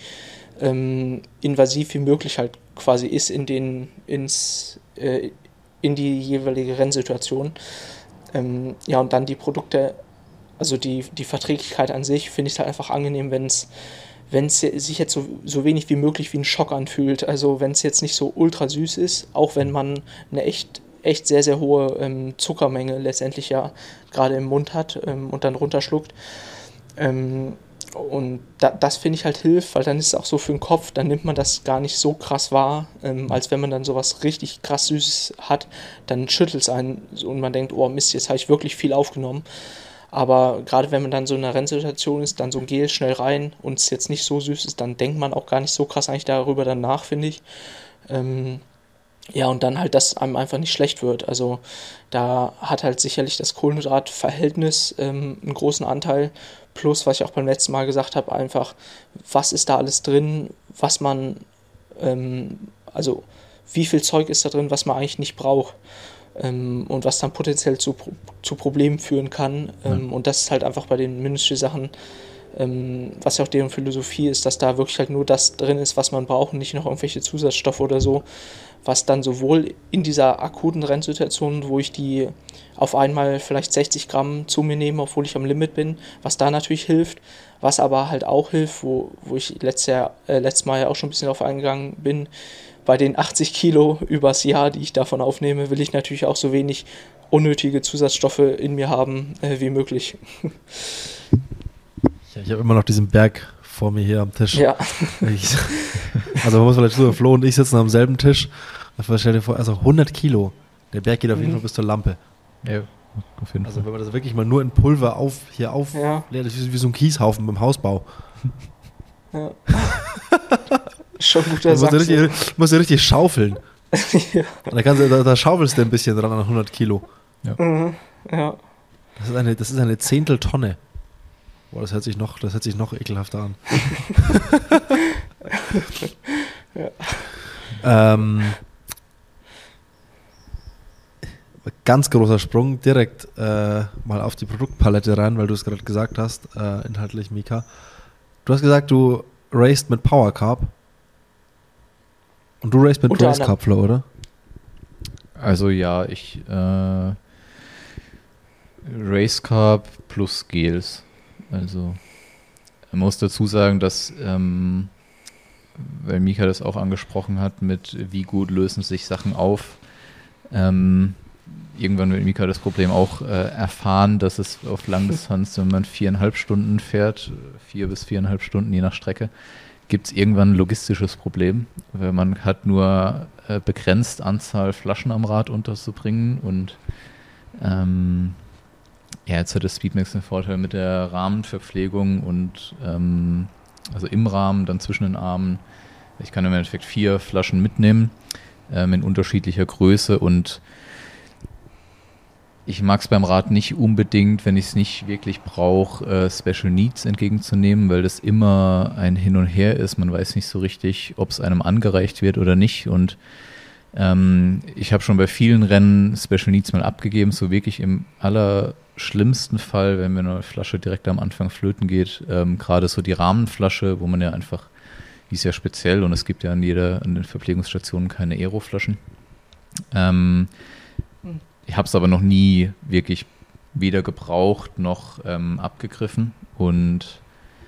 ähm, invasiv wie möglich halt quasi ist in den, ins, äh, in die jeweilige Rennsituation. Ähm, ja, und dann die Produkte, also die, die Verträglichkeit an sich, finde ich halt einfach angenehm, wenn es wenn es sich jetzt so, so wenig wie möglich wie ein Schock anfühlt. Also wenn es jetzt nicht so ultra süß ist, auch wenn man eine echt, echt sehr, sehr hohe ähm, Zuckermenge letztendlich ja gerade im Mund hat ähm, und dann runterschluckt. Ähm, und da, das finde ich halt hilft, weil dann ist es auch so für den Kopf, dann nimmt man das gar nicht so krass wahr, ähm, als wenn man dann sowas richtig krass Süßes hat, dann schüttelt es einen und man denkt, oh Mist, jetzt habe ich wirklich viel aufgenommen. Aber gerade wenn man dann so in einer Rennsituation ist, dann so ein Gel schnell rein und es jetzt nicht so süß ist, dann denkt man auch gar nicht so krass eigentlich darüber danach, finde ich. Ähm, ja, und dann halt, dass einem einfach nicht schlecht wird. Also da hat halt sicherlich das Kohlenhydratverhältnis ähm, einen großen Anteil. Plus, was ich auch beim letzten Mal gesagt habe, einfach, was ist da alles drin, was man, ähm, also wie viel Zeug ist da drin, was man eigentlich nicht braucht. Ähm, und was dann potenziell zu, zu Problemen führen kann. Ähm, ja. Und das ist halt einfach bei den Ministry-Sachen, ähm, was ja auch deren Philosophie ist, dass da wirklich halt nur das drin ist, was man braucht und nicht noch irgendwelche Zusatzstoffe oder so, was dann sowohl in dieser akuten Rennsituation, wo ich die auf einmal vielleicht sechzig Gramm zu mir nehme, obwohl ich am Limit bin, was da natürlich hilft, was aber halt auch hilft, wo, wo ich letztes Jahr, äh, letztes Mal ja auch schon ein bisschen drauf eingegangen bin, bei den achtzig Kilo übers Jahr, die ich davon aufnehme, will ich natürlich auch so wenig unnötige Zusatzstoffe in mir haben äh, wie möglich. Ja, ich habe immer noch diesen Berg vor mir hier am Tisch. Ja. Ich, also man muss vielleicht so, Flo und ich sitzen am selben Tisch. Stell dir vor, also hundert Kilo. Der Berg geht auf jeden mhm. Fall bis zur Lampe. Ja, auf jeden also Fall. wenn man das wirklich mal nur in Pulver auf, hier auf, ja. leert, das ist wie, wie so ein Kieshaufen beim Hausbau. Ja. Schon guter Sack. Du musst ja richtig, musst ja richtig schaufeln. Ja. Da, kannst du, da, da schaufelst du ein bisschen dran an hundert Kilo. Ja. Mhm. Ja. Das ist eine, das ist eine Zehnteltonne. Boah, das hört sich noch, das hört sich noch ekelhafter an. Ja. ähm, ganz großer Sprung, direkt äh, mal auf die Produktpalette rein, weil du es gerade gesagt hast, äh, inhaltlich, Mika. Du hast gesagt, du raced mit Power Carb. Und du raced mit Race Carb, Flo, oder? Also ja, ich äh, Race Carb plus Gels. Also man muss dazu sagen, dass ähm, weil Mika das auch angesprochen hat, mit wie gut lösen sich Sachen auf. Ähm, irgendwann wird Mika das Problem auch äh, erfahren, dass es auf Langdistanz, wenn man viereinhalb Stunden fährt, vier bis viereinhalb Stunden je nach Strecke, gibt es irgendwann ein logistisches Problem, weil man hat nur äh, begrenzt Anzahl Flaschen am Rad unterzubringen und ähm, ja, jetzt hat das Speedmax den Vorteil mit der Rahmenverpflegung und ähm, also im Rahmen, dann zwischen den Armen. Ich kann im Endeffekt vier Flaschen mitnehmen ähm, in unterschiedlicher Größe und ich mag es beim Rad nicht unbedingt, wenn ich es nicht wirklich brauche, äh, Special Needs entgegenzunehmen, weil das immer ein Hin und Her ist. Man weiß nicht so richtig, ob es einem angereicht wird oder nicht. Und ähm, ich habe schon bei vielen Rennen Special Needs mal abgegeben, so wirklich im allerschlimmsten Fall, wenn mir eine Flasche direkt am Anfang flöten geht, ähm, gerade so die Rahmenflasche, wo man ja einfach, die ist ja speziell und es gibt ja an jeder, an den Verpflegungsstationen keine Aeroflaschen. Ähm, Ich habe es aber noch nie wirklich weder gebraucht noch ähm, abgegriffen und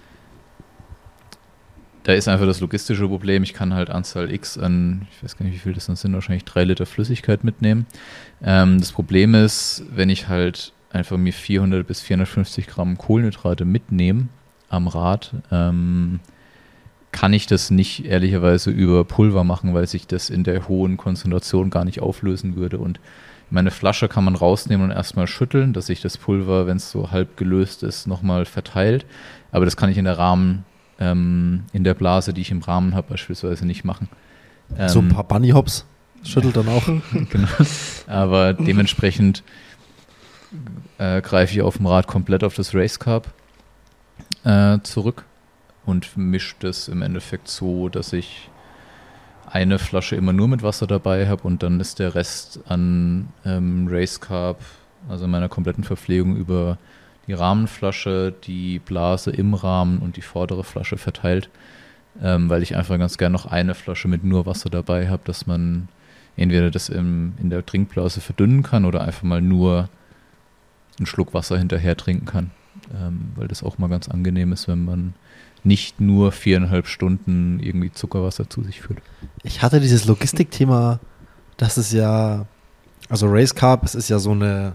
da ist einfach das logistische Problem. Ich kann halt Anzahl X an, ich weiß gar nicht, wie viel das dann sind, wahrscheinlich drei Liter Flüssigkeit mitnehmen. Ähm, das Problem ist, wenn ich halt einfach mir vierhundert bis vierhundertfünfzig Gramm Kohlenhydrate mitnehme am Rad, ähm, kann ich das nicht ehrlicherweise über Pulver machen, weil sich das in der hohen Konzentration gar nicht auflösen würde und meine Flasche kann man rausnehmen und erstmal schütteln, dass sich das Pulver, wenn es so halb gelöst ist, nochmal verteilt. Aber das kann ich in der Rahmen, ähm, in der Blase, die ich im Rahmen habe, beispielsweise nicht machen. Ähm, so ein paar Bunny Hops schüttelt dann auch. Genau. Aber dementsprechend äh, greife ich auf dem Rad komplett auf das Race Carb äh, zurück und mische das im Endeffekt so, dass ich eine Flasche immer nur mit Wasser dabei habe und dann ist der Rest an ähm, Race Carb, also meiner kompletten Verpflegung über die Rahmenflasche, die Blase im Rahmen und die vordere Flasche verteilt, ähm, weil ich einfach ganz gerne noch eine Flasche mit nur Wasser dabei habe, dass man entweder das im, in der Trinkblase verdünnen kann oder einfach mal nur einen Schluck Wasser hinterher trinken kann, ähm, weil das auch mal ganz angenehm ist, wenn man nicht nur viereinhalb Stunden irgendwie Zuckerwasser zu sich führt. Ich hatte dieses Logistikthema, das ist ja, also Race Carb, es ist ja so eine,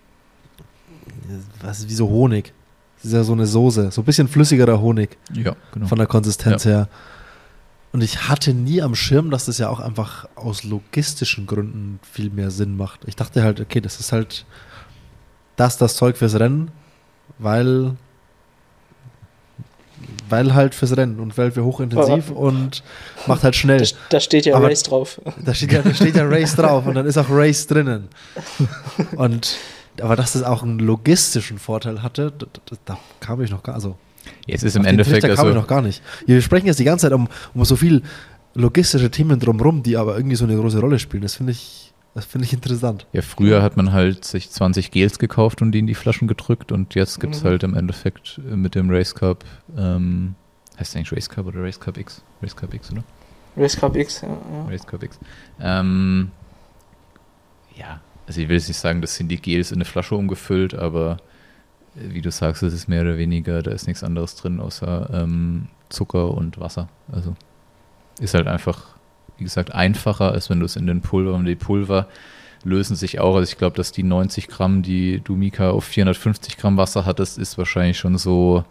was ist wie so Honig. Es ist ja so eine Soße, so ein bisschen flüssigerer Honig. Ja, genau. Von der Konsistenz Ja. her. Und ich hatte nie am Schirm, dass das ja auch einfach aus logistischen Gründen viel mehr Sinn macht. Ich dachte halt, okay, das ist halt das, das Zeug fürs Rennen, weil weil halt fürs Rennen und weil wir hochintensiv Aber- und macht halt schnell. Da, da steht ja Aber- Race drauf. Da steht ja, da steht ja Race drauf und dann ist auch Race drinnen. Und aber dass das auch einen logistischen Vorteil hatte, da, da, da kam ich noch gar, also Jetzt ist im auf den Endeffekt, Trichter kam ich also noch gar nicht. Wir sprechen jetzt die ganze Zeit um, um so viel logistische Themen drumherum, die aber irgendwie so eine große Rolle spielen. Das finde ich, das finde ich interessant. ja, früher hat man halt sich zwanzig Gels gekauft und die in die Flaschen gedrückt und jetzt gibt es Mhm. halt im Endeffekt mit dem Race Cup, ähm, heißt das eigentlich Race Cup oder Race Cup X? Race Cup X, oder? Race Cup X, ja. ja. Race Cup X. Ähm, ja, also ich will jetzt nicht sagen, das sind die Gels in eine Flasche umgefüllt, aber äh, wie du sagst, es ist mehr oder weniger, da ist nichts anderes drin außer ähm, Zucker und Wasser. Also ist halt einfach, wie gesagt, einfacher, als wenn du es in den Pulver, und die Pulver lösen sich auch, also ich glaube, dass die neunzig Gramm, die du, Mika, auf vierhundertfünfzig Gramm Wasser hattest, ist wahrscheinlich schon so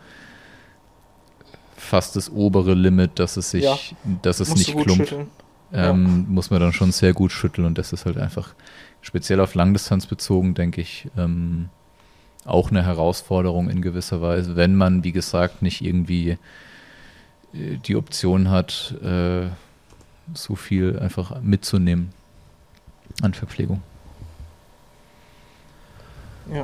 fast das obere Limit, dass es sich, Ja. dass es Musst nicht du gut klumpt. schütteln. Ähm, muss man dann schon sehr gut schütteln und das ist halt einfach speziell auf Langdistanz bezogen, denke ich, ähm, auch eine Herausforderung in gewisser Weise, wenn man, wie gesagt, nicht irgendwie äh, die Option hat, äh, so viel einfach mitzunehmen an Verpflegung. Ja.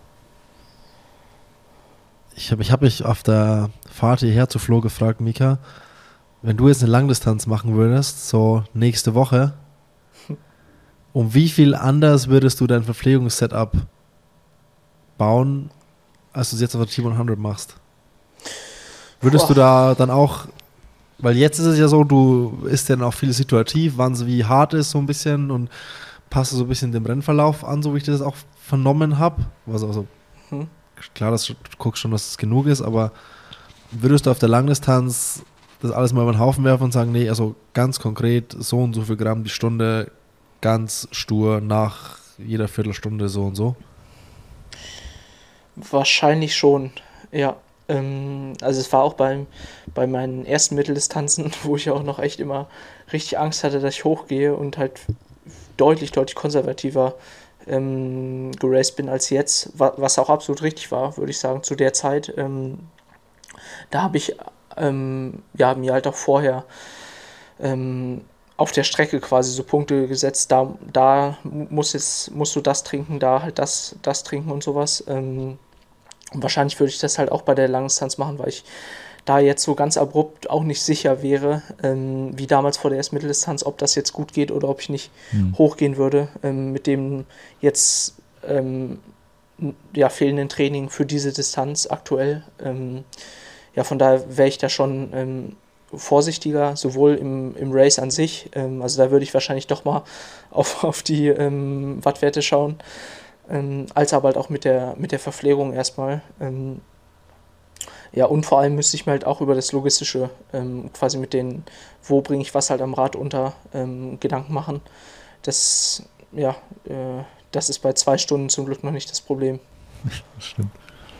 Ich habe ich hab mich auf der Fahrt hierher zu Flo gefragt, Mika, wenn du jetzt eine Langdistanz machen würdest, so nächste Woche, um wie viel anders würdest du dein Verpflegungssetup bauen, als du es jetzt auf der T hundert machst? Würdest Boah. du da dann auch, weil jetzt ist es ja so, du ist ja auch viel situativ, wann es wie hart ist so ein bisschen und passt so ein bisschen dem Rennverlauf an, so wie ich das auch vernommen habe. Also, also Hm. klar, dass du guckst schon, dass es genug ist, aber würdest du auf der Langdistanz das alles mal über den Haufen werfen und sagen, nee, also ganz konkret so und so viel Gramm die Stunde, ganz stur nach jeder Viertelstunde so und so? Wahrscheinlich schon, ja. Ähm, also es war auch beim, bei meinen ersten Mitteldistanzen, wo ich auch noch echt immer richtig Angst hatte, dass ich hochgehe und halt deutlich, deutlich konservativer ähm, geraced bin als jetzt, wa- was auch absolut richtig war, würde ich sagen, zu der Zeit. Ähm, da habe ich ähm, ja, mir halt auch vorher ähm, auf der Strecke quasi so Punkte gesetzt, da, da muss jetzt, musst du das trinken, da halt das, das trinken und sowas. Ähm, und wahrscheinlich würde ich das halt auch bei der Langdistanz machen, weil ich da jetzt so ganz abrupt auch nicht sicher wäre, ähm, wie damals vor der ersten Mitteldistanz, ob das jetzt gut geht oder ob ich nicht Hm. hochgehen würde ähm, mit dem jetzt ähm, n- ja, fehlenden Training für diese Distanz aktuell. Ähm, ja, von daher wäre ich da schon ähm, vorsichtiger, sowohl im, im Race an sich, ähm, also da würde ich wahrscheinlich doch mal auf, auf die ähm, Wattwerte schauen, ähm, als aber halt auch mit der, mit der Verpflegung erstmal. Ähm, ja, und vor allem müsste ich mir halt auch über das Logistische, ähm, quasi mit den, wo bringe ich was halt am Rad unter, ähm, Gedanken machen. Das, ja, äh, das ist bei zwei Stunden zum Glück noch nicht das Problem. Das stimmt.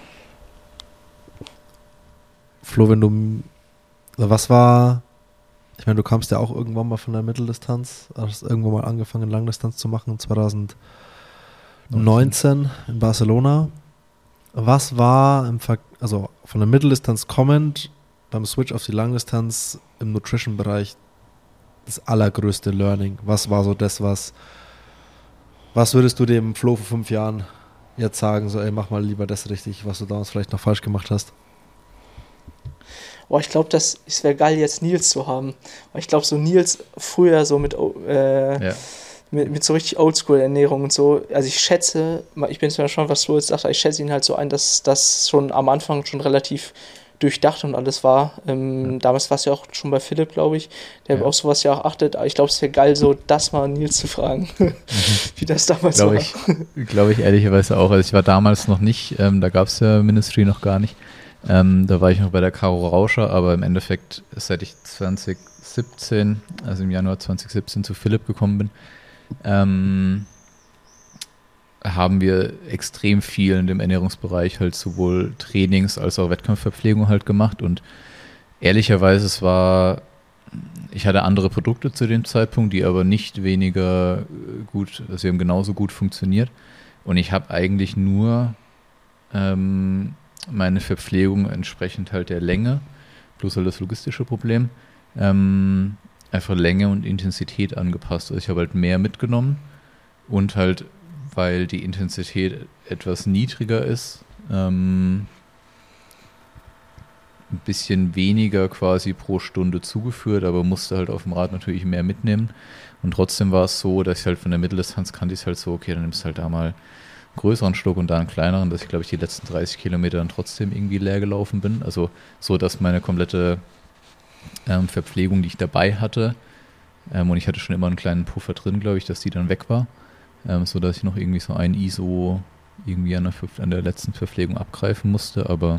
Flo, wenn du, was war, ich meine, du kamst ja auch irgendwann mal von der Mitteldistanz, hast irgendwann mal angefangen, Langdistanz zu machen, zwanzig neunzehn in Barcelona. Was war im Ver also von der Mitteldistanz kommend beim Switch auf die Langdistanz im Nutrition-Bereich das allergrößte Learning? Was war so das, was, was würdest du dem Flo vor fünf Jahren jetzt sagen, so ey, mach mal lieber das richtig, was du damals vielleicht noch falsch gemacht hast? Boah, ich glaube, das es wäre geil, jetzt Nils zu haben. Weil ich glaube, so Nils früher so mit, äh, Ja. mit, mit so richtig Oldschool-Ernährung und so. Also ich schätze, ich bin zwar schon, was Flo jetzt sagt, aber ich schätze ihn halt so ein, dass das schon am Anfang schon relativ durchdacht und alles war. Ähm, Ja. Damals war es ja auch schon bei Philipp, glaube ich, der Ja. auf sowas ja auch achtet. Aber ich glaube, es wäre geil, so das mal Nils zu fragen, wie das damals Glaube war. ich, glaube ich ehrlicherweise auch. Also ich war damals noch nicht, ähm, da gab es ja Ministry noch gar nicht. Ähm, da war ich noch bei der Caro Rauscher, aber im Endeffekt, seit ich zwanzig siebzehn, also im Januar zwanzig siebzehn zu Philipp gekommen bin, ähm, haben wir extrem viel in dem Ernährungsbereich halt sowohl Trainings- als auch Wettkampfverpflegung halt gemacht und ehrlicherweise es war, ich hatte andere Produkte zu dem Zeitpunkt, die aber nicht weniger äh, gut, also sie haben genauso gut funktioniert und ich habe eigentlich nur ähm, meine Verpflegung entsprechend halt der Länge, plus halt das logistische Problem, ähm, einfach Länge und Intensität angepasst. Also ich habe halt mehr mitgenommen und halt, weil die Intensität etwas niedriger ist, ähm, ein bisschen weniger quasi pro Stunde zugeführt, aber musste halt auf dem Rad natürlich mehr mitnehmen. Und trotzdem war es so, dass ich halt von der Mitteldistanz kannte ich es halt so, okay, dann nimmst du halt da mal größeren Schluck und da einen kleineren, dass ich glaube ich die letzten dreißig Kilometer dann trotzdem irgendwie leer gelaufen bin. Also so, dass meine komplette ähm, Verpflegung, die ich dabei hatte, ähm, und ich hatte schon immer einen kleinen Puffer drin, glaube ich, dass die dann weg war, ähm, so dass ich noch irgendwie so ein I S O irgendwie an der, an der letzten Verpflegung abgreifen musste, aber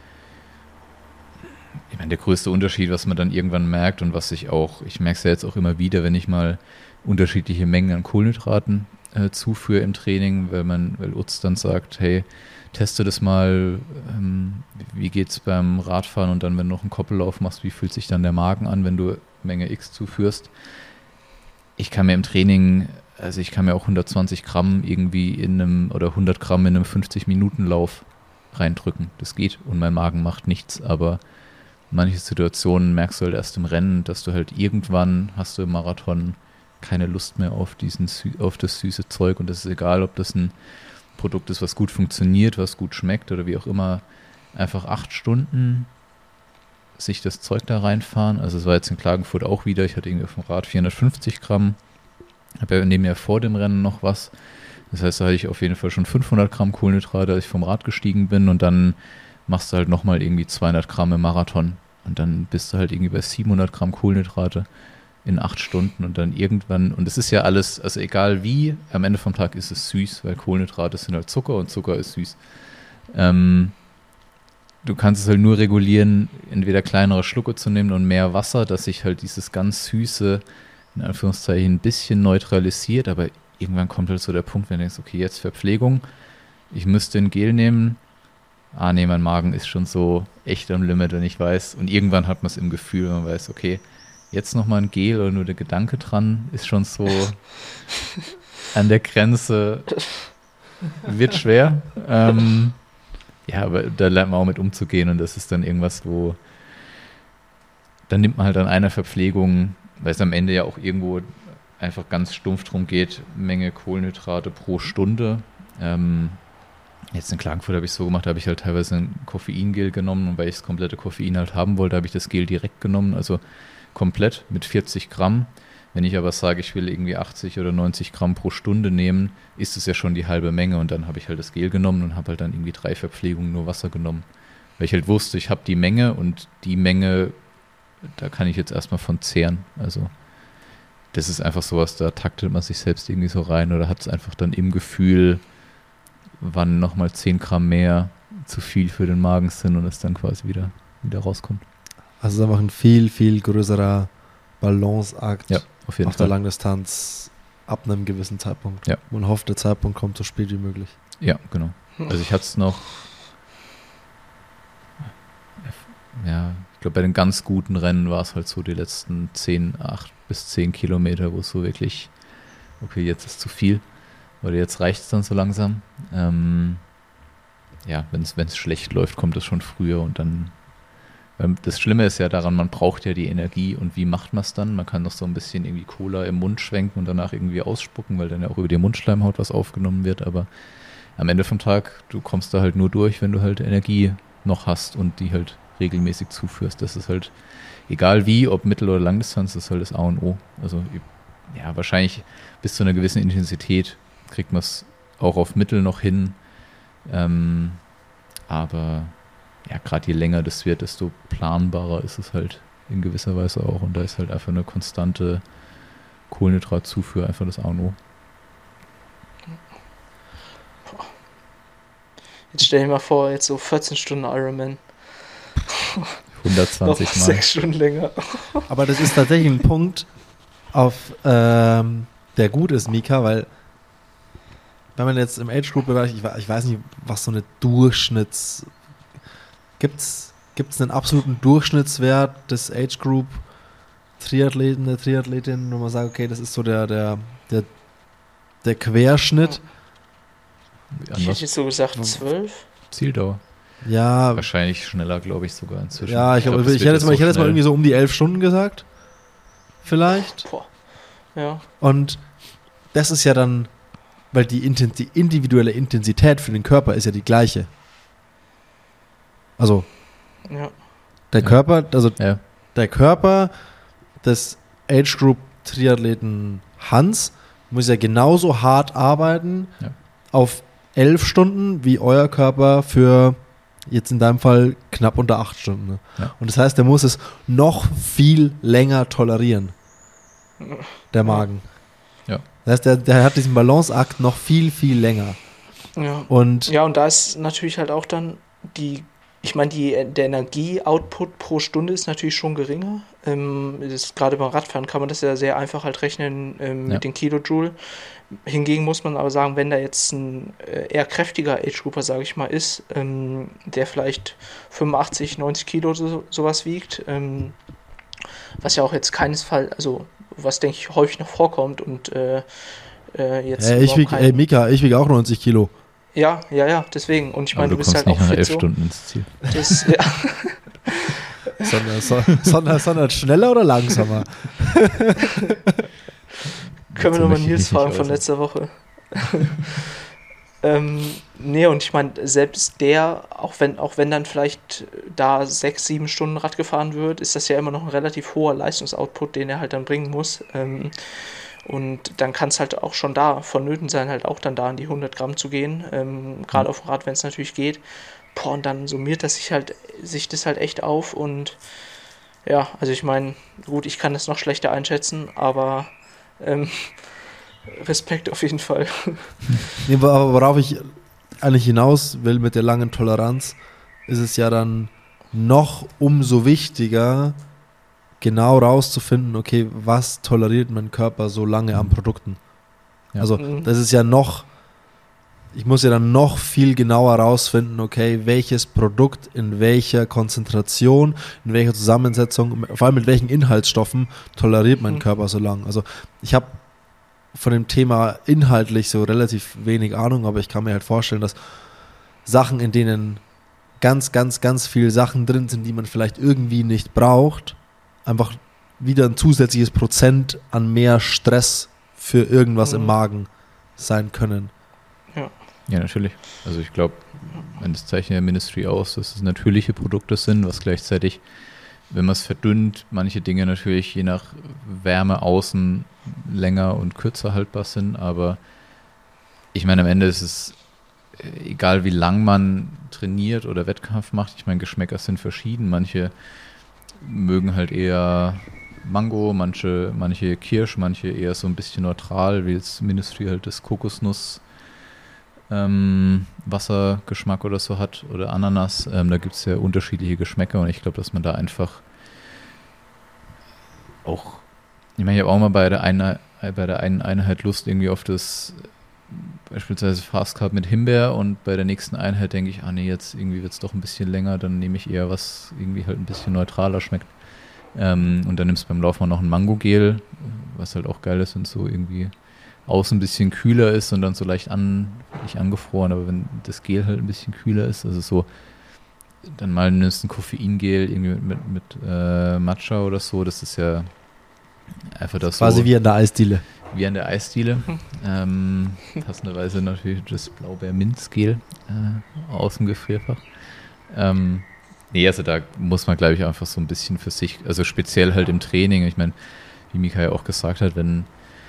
ich meine, der größte Unterschied, was man dann irgendwann merkt und was ich auch, ich merke es ja jetzt auch immer wieder, wenn ich mal unterschiedliche Mengen an Kohlenhydraten äh, zuführe im Training, weil man, weil Utz dann sagt, hey, teste das mal, ähm, wie geht's beim Radfahren und dann, wenn du noch einen Koppellauf machst, wie fühlt sich dann der Magen an, wenn du Menge X zuführst. Ich kann mir im Training, also ich kann mir auch hundertzwanzig Gramm irgendwie in einem, oder hundert Gramm in einem fünfzig-Minuten-Lauf reindrücken. Das geht und mein Magen macht nichts, aber manche Situationen merkst du halt erst im Rennen, dass du halt irgendwann hast du im Marathon keine Lust mehr auf diesen auf das süße Zeug und es ist egal, ob das ein Produkt ist, was gut funktioniert, was gut schmeckt oder wie auch immer, einfach acht Stunden sich das Zeug da reinfahren. Also es war jetzt in Klagenfurt auch wieder, ich hatte irgendwie auf dem Rad vierhundertfünfzig Gramm, habe ja neben mir vor dem Rennen noch was. Das heißt, da hatte ich auf jeden Fall schon fünfhundert Gramm Kohlenhydrate, als ich vom Rad gestiegen bin und dann machst du halt nochmal irgendwie zweihundert Gramm im Marathon und dann bist du halt irgendwie bei siebenhundert Gramm Kohlenhydrate in acht Stunden und dann irgendwann, und es ist ja alles, also egal wie, am Ende vom Tag ist es süß, weil Kohlenhydrate sind halt Zucker und Zucker ist süß. Ähm, du kannst es halt nur regulieren, entweder kleinere Schlucke zu nehmen und mehr Wasser, dass sich halt dieses ganz Süße, in Anführungszeichen, ein bisschen neutralisiert, aber irgendwann kommt halt so der Punkt, wenn du denkst, okay, jetzt Verpflegung, ich müsste ein Gel nehmen, ah nee, mein Magen ist schon so echt am Limit und ich weiß, und irgendwann hat man es im Gefühl, man weiß, okay, jetzt nochmal ein Gel oder nur der Gedanke dran ist schon so an der Grenze, wird schwer. Ähm, ja, aber da lernt man auch mit umzugehen und das ist dann irgendwas, wo dann nimmt man halt an einer Verpflegung, weil es am Ende ja auch irgendwo einfach ganz stumpf drum geht, Menge Kohlenhydrate pro Stunde. Ähm, jetzt in Klagenfurt habe ich es so gemacht, da habe ich halt teilweise ein Koffeingel genommen und weil ich das komplette Koffein halt haben wollte, habe ich das Gel direkt genommen, also komplett mit vierzig Gramm. Wenn ich aber sage, ich will irgendwie achtzig oder neunzig Gramm pro Stunde nehmen, ist es ja schon die halbe Menge und dann habe ich halt das Gel genommen und habe halt dann irgendwie drei Verpflegungen nur Wasser genommen. Weil ich halt wusste, ich habe die Menge und die Menge, da kann ich jetzt erstmal von zehren. Also das ist einfach sowas, da taktet man sich selbst irgendwie so rein oder hat es einfach dann im Gefühl, wann nochmal zehn Gramm mehr zu viel für den Magen sind und es dann quasi wieder, wieder rauskommt. Also es ist einfach ein viel, viel größerer Balanceakt ja, auf, jeden auf Fall. der Langdistanz ab einem gewissen Zeitpunkt. Ja. Man hofft, der Zeitpunkt kommt so spät wie möglich. Ja, genau. Also ich hatte es noch, ja, ich glaube bei den ganz guten Rennen war es halt so die letzten zehn, acht bis zehn Kilometer, wo es so wirklich, okay, jetzt ist zu viel oder jetzt reicht es dann so langsam. Ähm, ja, wenn es schlecht läuft, kommt es schon früher und dann, ähm, das Schlimme ist ja daran, man braucht ja die Energie und wie macht man es dann? Man kann noch so ein bisschen irgendwie Cola im Mund schwenken und danach irgendwie ausspucken, weil dann ja auch über die Mundschleimhaut was aufgenommen wird, aber am Ende vom Tag, du kommst da halt nur durch, wenn du halt Energie noch hast und die halt regelmäßig zuführst. Das ist halt, egal wie, ob Mittel- oder Langdistanz, das ist halt das A und O. Also ja, wahrscheinlich bis zu einer gewissen Intensität kriegt man es auch auf Mittel noch hin. Ähm, aber ja, gerade je länger das wird, desto planbarer ist es halt in gewisser Weise auch. Und da ist halt einfach eine konstante Kohlenhydratzufuhr einfach das A und O. Jetzt stell dir mal vor, jetzt so vierzehn Stunden Ironman. hundertzwanzig noch Mal. Sechs Stunden länger. Aber das ist tatsächlich ein Punkt, auf ähm, der gut ist, Mika, weil wenn man jetzt im Age-Group-Bereich, ich, ich weiß nicht, was so eine Durchschnitts... Gibt's gibt's einen absoluten Durchschnittswert des Age-Group-Triathleten, der Triathletin, wo man sagt, okay, das ist so der, der, der, der Querschnitt? Ich hätte jetzt so gesagt zwölf. Zieldauer. Ja. Wahrscheinlich schneller, glaube ich, sogar inzwischen. Ja, ich, ich, glaub, ich, ich hätte jetzt mal, ich hätte jetzt mal irgendwie so um die elf Stunden gesagt. Vielleicht. Boah. Ja. Und das ist ja dann, weil die, Inten- die individuelle Intensität für den Körper ist ja die gleiche. Also, ja. der ja. Körper, also ja. der Körper des Age Group Triathleten Hans muss ja genauso hart arbeiten ja. auf elf Stunden wie euer Körper für jetzt in deinem Fall knapp unter acht Stunden. Ne? Ja. Und das heißt, der muss es noch viel länger tolerieren. Der Magen. Ja. Das heißt, der, der hat diesen Balanceakt noch viel, viel länger. Ja. Und, ja, und da ist natürlich halt auch dann die, ich meine, die, der Energie-Output pro Stunde ist natürlich schon geringer. Ähm, das, gerade beim Radfahren kann man das ja sehr einfach halt rechnen ähm, Ja. mit den Kilojoule. Hingegen muss man aber sagen, wenn da jetzt ein äh, eher kräftiger Age-Grouper, sage ich mal, ist, ähm, der vielleicht fünfundachtzig, neunzig Kilo so, sowas wiegt, ähm, was ja auch jetzt keinesfalls, also was denke ich häufig noch vorkommt und äh, äh, jetzt äh, ich überhaupt wieg, kein- ey, Mika, ich wiege auch neunzig Kilo. ja, ja, ja, deswegen. Und ich Aber meine, du du bist kommst halt auch nicht nach fit elf so. Stunden ins Ziel. Das, ja. Sondern, so, sondern, sondern schneller oder langsamer? Können wir So nochmal möchte ich Nils mich fragen nicht von äußern. letzter Woche. ähm, nee, und ich meine, selbst der, auch wenn, auch wenn dann vielleicht da sechs, sieben Stunden Rad gefahren wird, ist das ja immer noch ein relativ hoher Leistungsoutput, den er halt dann bringen muss. Ähm, und dann kann es halt auch schon da vonnöten sein, halt auch dann da an die hundert Gramm zu gehen. Ähm, Gerade auf dem Rad, wenn es natürlich geht. Boah, und dann summiert das sich halt, sich das halt echt auf und ja, also ich meine, gut, ich kann das noch schlechter einschätzen, aber ähm, Respekt auf jeden Fall. Nee, aber worauf ich eigentlich hinaus will mit der langen Toleranz, ist es ja dann noch umso wichtiger, genau rauszufinden, okay, was toleriert mein Körper so lange an Produkten. Ja. Also Mhm. das ist ja noch, ich muss ja dann noch viel genauer rausfinden, okay, welches Produkt in welcher Konzentration, in welcher Zusammensetzung, vor allem mit welchen Inhaltsstoffen toleriert mein Körper so lang. Also ich habe von dem Thema inhaltlich so relativ wenig Ahnung, aber ich kann mir halt vorstellen, dass Sachen, in denen ganz, ganz, ganz viele Sachen drin sind, die man vielleicht irgendwie nicht braucht, einfach wieder ein zusätzliches Prozent an mehr Stress für irgendwas mhm. im Magen sein können. Ja. Ja, natürlich. Also ich glaube, das zeichnet der Ministry aus, dass es natürliche Produkte sind, was gleichzeitig, wenn man es verdünnt, manche Dinge natürlich je nach Wärme außen länger und kürzer haltbar sind, aber ich meine, am Ende ist es egal, wie lang man trainiert oder Wettkampf macht, ich meine, Geschmäcker sind verschieden, manche mögen halt eher Mango, manche, manche Kirsch, manche eher so ein bisschen neutral, wie das Ministry halt das Kokosnuss ähm, Wassergeschmack oder so hat oder Ananas. Ähm, da gibt es ja unterschiedliche Geschmäcker und ich glaube, dass man da einfach auch, ich meine, ich habe auch mal bei der einen, bei der einen Einheit Lust irgendwie auf das beispielsweise Fast Carb mit Himbeer und bei der nächsten Einheit denke ich, ah nee, jetzt irgendwie wird es doch ein bisschen länger, dann nehme ich eher was irgendwie halt ein bisschen neutraler schmeckt. Ähm, und dann nimmst du beim Laufen noch ein Mango-Gel, was halt auch geil ist, wenn es so irgendwie außen ein bisschen kühler ist und dann so leicht an, nicht angefroren, aber wenn das Gel halt ein bisschen kühler ist, also so, dann mal nimmst du ein Koffeingel irgendwie mit, mit, mit äh, Matcha oder so, das ist ja einfach das quasi so, wie an der Eisdiele. Wie an der Eisdiele. ähm, passenderweise natürlich das Blaubeer-Minzgel äh, aus dem Gefrierfach. Ähm, nee, also da muss man, glaube ich, einfach so ein bisschen für sich, also speziell halt im Training, ich meine, wie Mika ja auch gesagt hat, wenn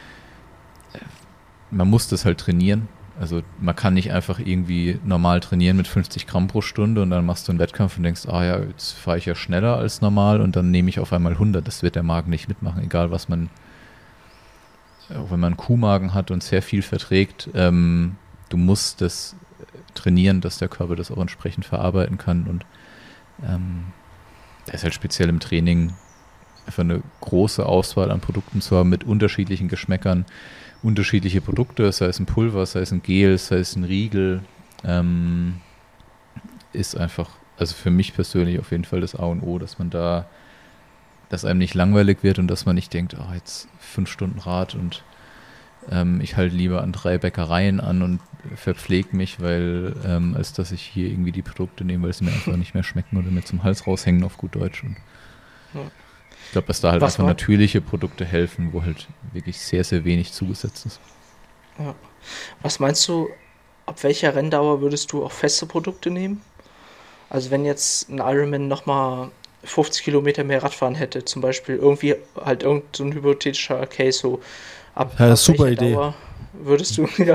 man muss das halt trainieren. Also man kann nicht einfach irgendwie normal trainieren mit fünfzig Gramm pro Stunde und dann machst du einen Wettkampf und denkst, ah ja, jetzt fahre ich ja schneller als normal und dann nehme ich auf einmal hundert. Das wird der Magen nicht mitmachen, egal was man, auch wenn man einen Kuhmagen hat und sehr viel verträgt, ähm, du musst das trainieren, dass der Körper das auch entsprechend verarbeiten kann und ähm, da ist halt speziell im Training einfach eine große Auswahl an Produkten zu haben mit unterschiedlichen Geschmäckern, unterschiedliche Produkte, sei es ein Pulver, sei es ein Gel, sei es ein Riegel, ähm, ist einfach, also für mich persönlich auf jeden Fall das A und O, dass man da, dass einem nicht langweilig wird und dass man nicht denkt, oh, jetzt fünf Stunden Rad und ähm, ich halte lieber an drei Bäckereien an und verpflege mich, weil, ähm, als dass ich hier irgendwie die Produkte nehme, weil sie mir einfach nicht mehr schmecken oder mir zum Hals raushängen auf gut Deutsch. Und ja. Ich glaube, dass da halt Was einfach war? natürliche Produkte helfen, wo halt wirklich sehr, sehr wenig zugesetzt ist. Ja. Was meinst du, ab welcher Renndauer würdest du auch feste Produkte nehmen? Also wenn jetzt ein Ironman nochmal fünfzig Kilometer mehr Radfahren hätte, zum Beispiel irgendwie halt irgend so ein hypothetischer Case, so ab, Ja, ab super welcher Idee. Dauer würdest du, ja.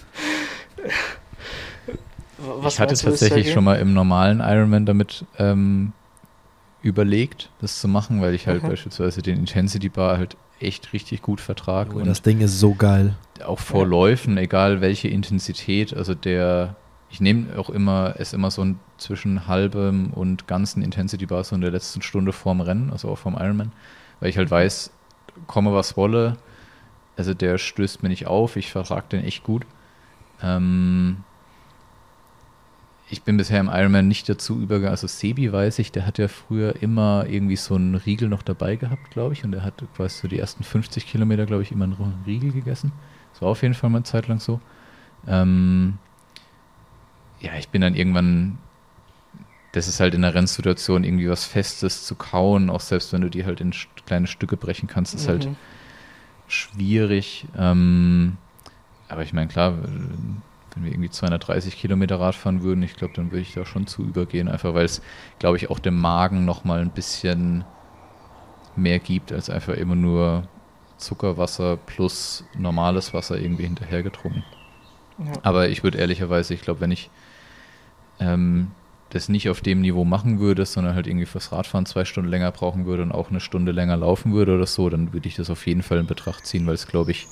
Was ich hatte meinst du, ist tatsächlich da schon mal im normalen Ironman damit ähm, überlegt, das zu machen, weil ich halt Mhm. beispielsweise den Intensity Bar halt echt richtig gut vertrage. Und das Ding ist so geil. Auch vor Ja. Läufen, egal welche Intensität, also der, ich nehme auch immer, es immer so ein zwischen halbem und ganzen Intensity Bar so in der letzten Stunde vorm Rennen, also auch vorm Ironman, weil ich halt weiß, komme was wolle, also der stößt mir nicht auf, ich vertrage den echt gut. Ähm, ich bin bisher im Ironman nicht dazu übergegangen, also Sebi weiß ich, der hat ja früher immer irgendwie so einen Riegel noch dabei gehabt, glaube ich, und der hat quasi so die ersten fünfzig Kilometer, glaube ich, immer einen Riegel gegessen. Das war auf jeden Fall mal eine Zeit lang so. Ähm, ja, ich bin dann irgendwann, das ist halt in der Rennsituation irgendwie was Festes zu kauen, auch selbst wenn du die halt in st- kleine Stücke brechen kannst, ist halt Mhm. schwierig. Ähm, aber ich meine, klar, wenn wir irgendwie zweihundertdreißig Kilometer Rad fahren würden, ich glaube, dann würde ich da schon zu übergehen, einfach weil es, glaube ich, auch dem Magen nochmal ein bisschen mehr gibt, als einfach immer nur Zuckerwasser plus normales Wasser irgendwie hinterher getrunken. Ja. Aber ich würde ehrlicherweise, ich glaube, wenn ich ähm, das nicht auf dem Niveau machen würde, sondern halt irgendwie fürs Radfahren zwei Stunden länger brauchen würde und auch eine Stunde länger laufen würde oder so, dann würde ich das auf jeden Fall in Betracht ziehen, weil es, glaube ich,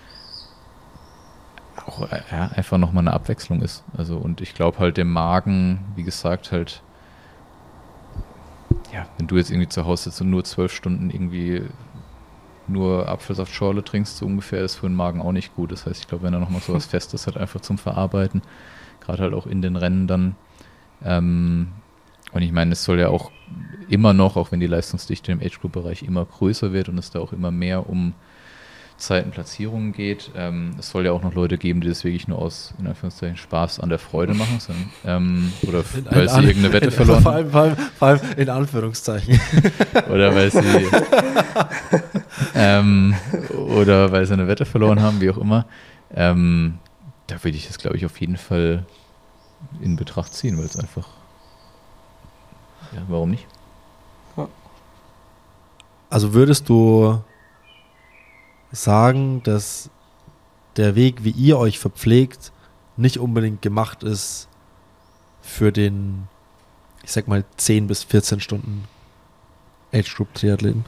auch ja, einfach nochmal eine Abwechslung ist. Also, und ich glaube halt, dem Magen, wie gesagt, halt, ja, wenn du jetzt irgendwie zu Hause sitzt und nur zwölf Stunden irgendwie nur Apfelsaftschorle trinkst, so ungefähr, ist für den Magen auch nicht gut. Das heißt, ich glaube, wenn er nochmal so was Festes hat, einfach zum Verarbeiten, gerade halt auch in den Rennen dann. Ähm, und ich meine, es soll ja auch immer noch, auch wenn die Leistungsdichte im Age-Group-Bereich immer größer wird und es da auch immer mehr um Zeitenplatzierungen geht. Ähm, es soll ja auch noch Leute geben, die das wirklich nur aus, in Anführungszeichen, Spaß an der Freude machen, sondern, ähm, oder In weil sie an, irgendeine Wette in, verloren vor allem, vor, allem, vor allem in Anführungszeichen. oder weil sie ähm, oder weil sie eine Wette verloren haben, wie auch immer. Ähm, da würde ich das, glaube ich, auf jeden Fall in Betracht ziehen, weil es einfach, ja, warum nicht? Also würdest du sagen, dass der Weg, wie ihr euch verpflegt, nicht unbedingt gemacht ist für den, ich sag mal, zehn bis vierzehn Stunden Age-Group-Triathleten?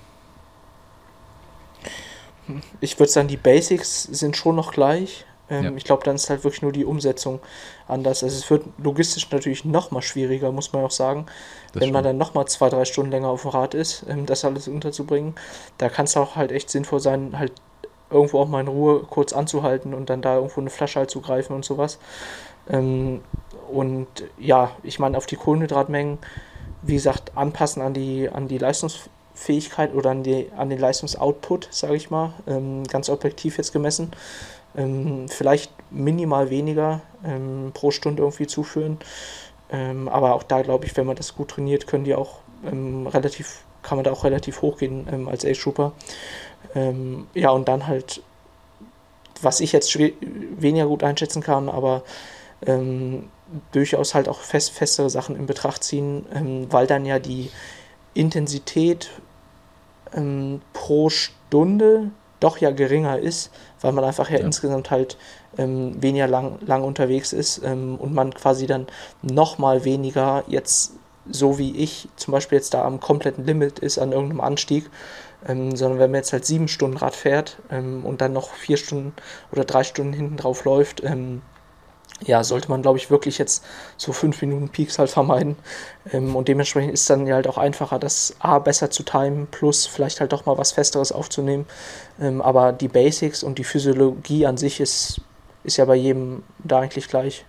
Ich würde sagen, die Basics sind schon noch gleich. Ähm, Ja. Ich glaube, dann ist halt wirklich nur die Umsetzung anders. Also es wird logistisch natürlich noch mal schwieriger, muss man auch sagen, Das wenn man stimmt. dann noch mal zwei, drei Stunden länger auf dem Rad ist, ähm, das alles unterzubringen. Da kann es auch halt echt sinnvoll sein, halt irgendwo auch mal in Ruhe kurz anzuhalten und dann da irgendwo eine Flasche halt zu greifen und sowas. Ähm, und ja, ich meine, auf die Kohlenhydratmengen, wie gesagt, anpassen an die, an die Leistungsfähigkeit oder an, die, an den Leistungsoutput, sage ich mal, ähm, ganz objektiv jetzt gemessen. Ähm, vielleicht minimal weniger ähm, pro Stunde irgendwie zuführen. Ähm, aber auch da glaube ich, wenn man das gut trainiert, können die auch ähm, relativ, kann man da auch relativ hoch gehen ähm, als Age-Trooper. Ähm, ja, und dann halt, was ich jetzt schwer, weniger gut einschätzen kann, aber ähm, durchaus halt auch fest, festere Sachen in Betracht ziehen, ähm, weil dann ja die Intensität ähm, pro Stunde doch ja geringer ist, weil man einfach ja, Ja. insgesamt halt ähm, weniger lang, lang unterwegs ist ähm, und man quasi dann nochmal weniger jetzt, so wie ich zum Beispiel jetzt da am kompletten Limit ist an irgendeinem Anstieg, ähm, sondern wenn man jetzt halt sieben Stunden Rad fährt ähm, und dann noch vier Stunden oder drei Stunden hinten drauf läuft, ähm, ja, sollte man, glaube ich, wirklich jetzt so fünf Minuten Peaks halt vermeiden. Ähm, und dementsprechend ist dann ja halt auch einfacher, das A besser zu timen, plus vielleicht halt doch mal was Festeres aufzunehmen. Ähm, aber die Basics und die Physiologie an sich ist, ist ja bei jedem da eigentlich gleich.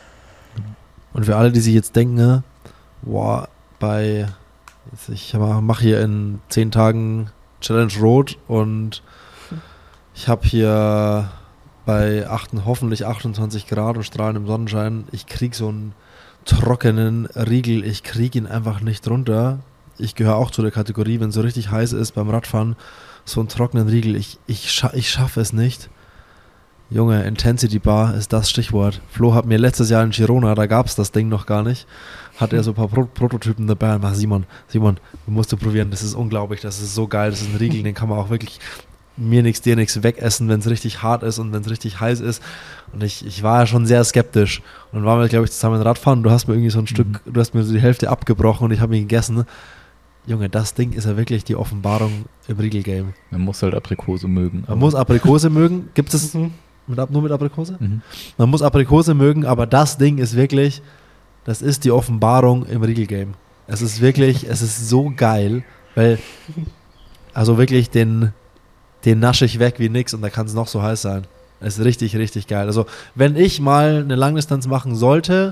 Und für alle, die sich jetzt denken, ne, boah, bei, ich mache hier in zehn Tagen Challenge Road und ich habe hier bei acht, hoffentlich achtundzwanzig Grad und strahlendem Sonnenschein, ich krieg so einen trockenen Riegel, ich krieg ihn einfach nicht runter. Ich gehöre auch zu der Kategorie, wenn es so richtig heiß ist beim Radfahren, so einen trockenen Riegel, ich, ich, scha ich schaffe es nicht. Junge, Intensity Bar ist das Stichwort. Flo hat mir letztes Jahr in Girona, da gab es das Ding noch gar nicht, hat er so ein paar Pro Prototypen dabei und war Simon, Simon, du musst du probieren, das ist unglaublich, das ist so geil, das ist ein Riegel, den kann man auch wirklich mir nichts, dir nichts wegessen, wenn es richtig hart ist und wenn es richtig heiß ist. Und ich, ich war ja schon sehr skeptisch. Und dann waren wir, glaube ich, zusammen Radfahren und du hast mir irgendwie so ein mhm. Stück, du hast mir so die Hälfte abgebrochen und ich habe ihn gegessen. Junge, das Ding ist ja wirklich die Offenbarung im Riegel-Game. Man muss halt Aprikose mögen. Man muss Aprikose mögen. Gibt es Mhm. mit, nur mit Aprikose? Mhm. Man muss Aprikose mögen, aber das Ding ist wirklich, das ist die Offenbarung im Riegel-Game. Es ist wirklich, es ist so geil, weil, also wirklich den, den nasche ich weg wie nix und da kann es noch so heiß sein. Es ist richtig, richtig geil. Also, wenn ich mal eine Langdistanz machen sollte,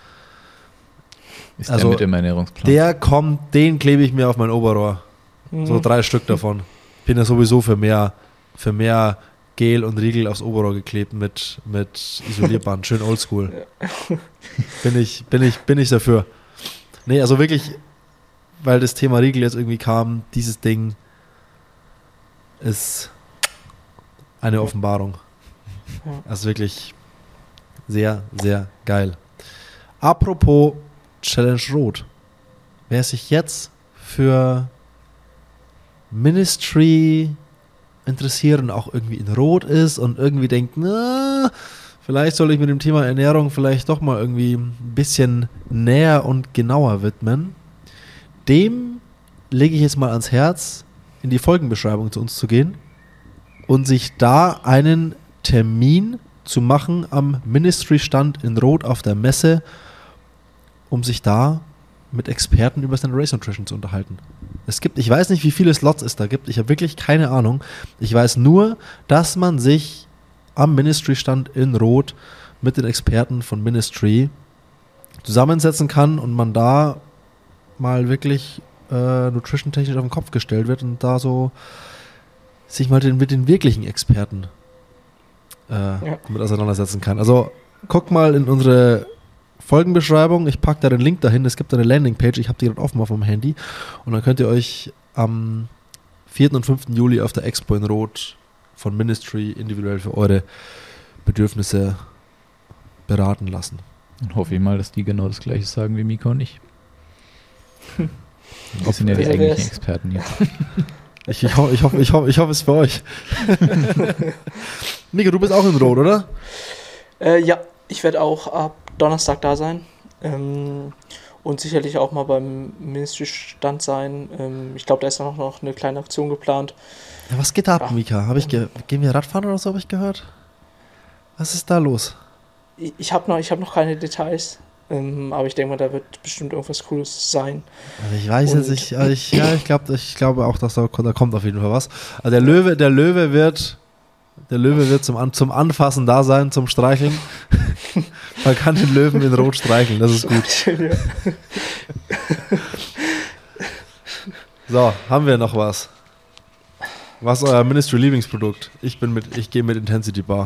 Ist also der mit dem Ernährungsplan? der kommt, den klebe ich mir auf mein Oberrohr. Mhm. So drei Stück davon. Bin ja sowieso für mehr, für mehr Gel und Riegel aufs Oberrohr geklebt mit, mit Isolierband. Schön oldschool. Bin ich, bin ich, bin ich dafür. Nee, also wirklich, weil das Thema Riegel jetzt irgendwie kam, dieses Ding ist eine Offenbarung. Das ist wirklich sehr, sehr geil. Apropos Challenge Rot. Wer sich jetzt für Ministry interessieren, auch irgendwie in Rot ist und irgendwie denkt, na, vielleicht soll ich mit dem Thema Ernährung vielleicht doch mal irgendwie ein bisschen näher und genauer widmen, dem lege ich jetzt mal ans Herz, in die Folgenbeschreibung zu uns zu gehen und sich da einen Termin zu machen am Ministry-Stand in Rot auf der Messe, um sich da mit Experten über seine Race Nutrition zu unterhalten. Es gibt, ich weiß nicht, wie viele Slots es da gibt. Ich habe wirklich keine Ahnung. Ich weiß nur, dass man sich am Ministry-Stand in Rot mit den Experten von Ministry zusammensetzen kann und man da mal wirklich äh, nutrition-technisch auf den Kopf gestellt wird und da so sich mal den, mit den wirklichen Experten äh, ja. mit auseinandersetzen kann. Also guckt mal in unsere Folgenbeschreibung, ich packe da den Link dahin, es gibt eine Landingpage, ich habe die gerade offen auf meinem Handy und dann könnt ihr euch am vierten und fünften Juli auf der Expo in Rot von Ministry individuell für eure Bedürfnisse beraten lassen. Und hoffe ich mal, dass die genau das Gleiche sagen wie Mika und ich. Wir sind ja die eigentlichen Experten hier. Ich, ich, ho- ich hoffe, ich, ho- ich hoffe es für euch. Mika, du bist auch in Rot, oder? Äh, ja, ich werde auch ab Donnerstag da sein. Ähm, und sicherlich auch mal beim Ministry-Stand sein. Ähm, ich glaube, da ist auch noch eine kleine Aktion geplant. Ja, was geht ab, Ja. Mika? Hab ich ge- gehen wir Radfahren oder so, habe ich gehört? Was ist da los? Ich, ich habe noch, ich hab noch keine Details. Ähm, aber ich denke mal, da wird bestimmt irgendwas Cooles sein. Also ich weiß Und- jetzt nicht, aber ich, ja, ich glaube ich glaube auch, dass da, da kommt auf jeden Fall was. Also der Löwe, der Löwe wird, der Löwe wird zum, An- zum Anfassen da sein, zum Streicheln. Man kann den Löwen in Rot streicheln, das ist gut. Ja. So, haben wir noch was? Was ist euer Ministry-Lieblingsprodukt? Ich bin mit, ich gehe mit Intensity Bar.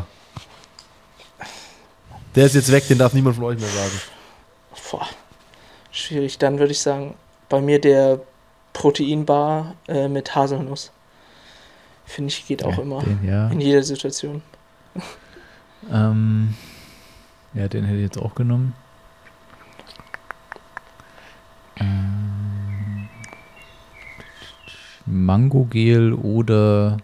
Der ist jetzt weg, den darf niemand von euch mehr sagen. Boah, schwierig. Dann würde ich sagen, bei mir der Proteinbar äh, mit Haselnuss. Finde ich, geht auch Ja, immer. Den, ja. In jeder Situation. Ähm, ja, den hätte ich jetzt auch genommen. Ähm, Mango-Gel oder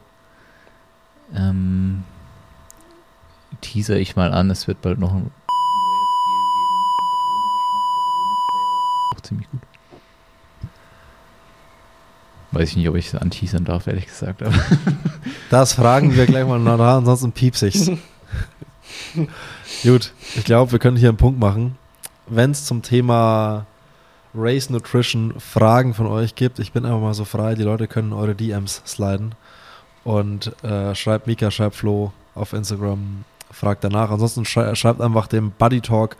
ähm, teaser ich mal an, es wird bald noch ein auch ziemlich gut. Weiß ich nicht, ob ich es anteasern darf, ehrlich gesagt. Aber Das fragen wir gleich mal nach, ansonsten piepse ich's. Gut, ich glaube, wir können hier einen Punkt machen. Wenn es zum Thema Race Nutrition Fragen von euch gibt, ich bin einfach mal so frei, die Leute können eure D Ms sliden und äh, schreibt Mika, schreibt Flo auf Instagram, fragt danach. Ansonsten schrei- schreibt einfach dem Buddy Talk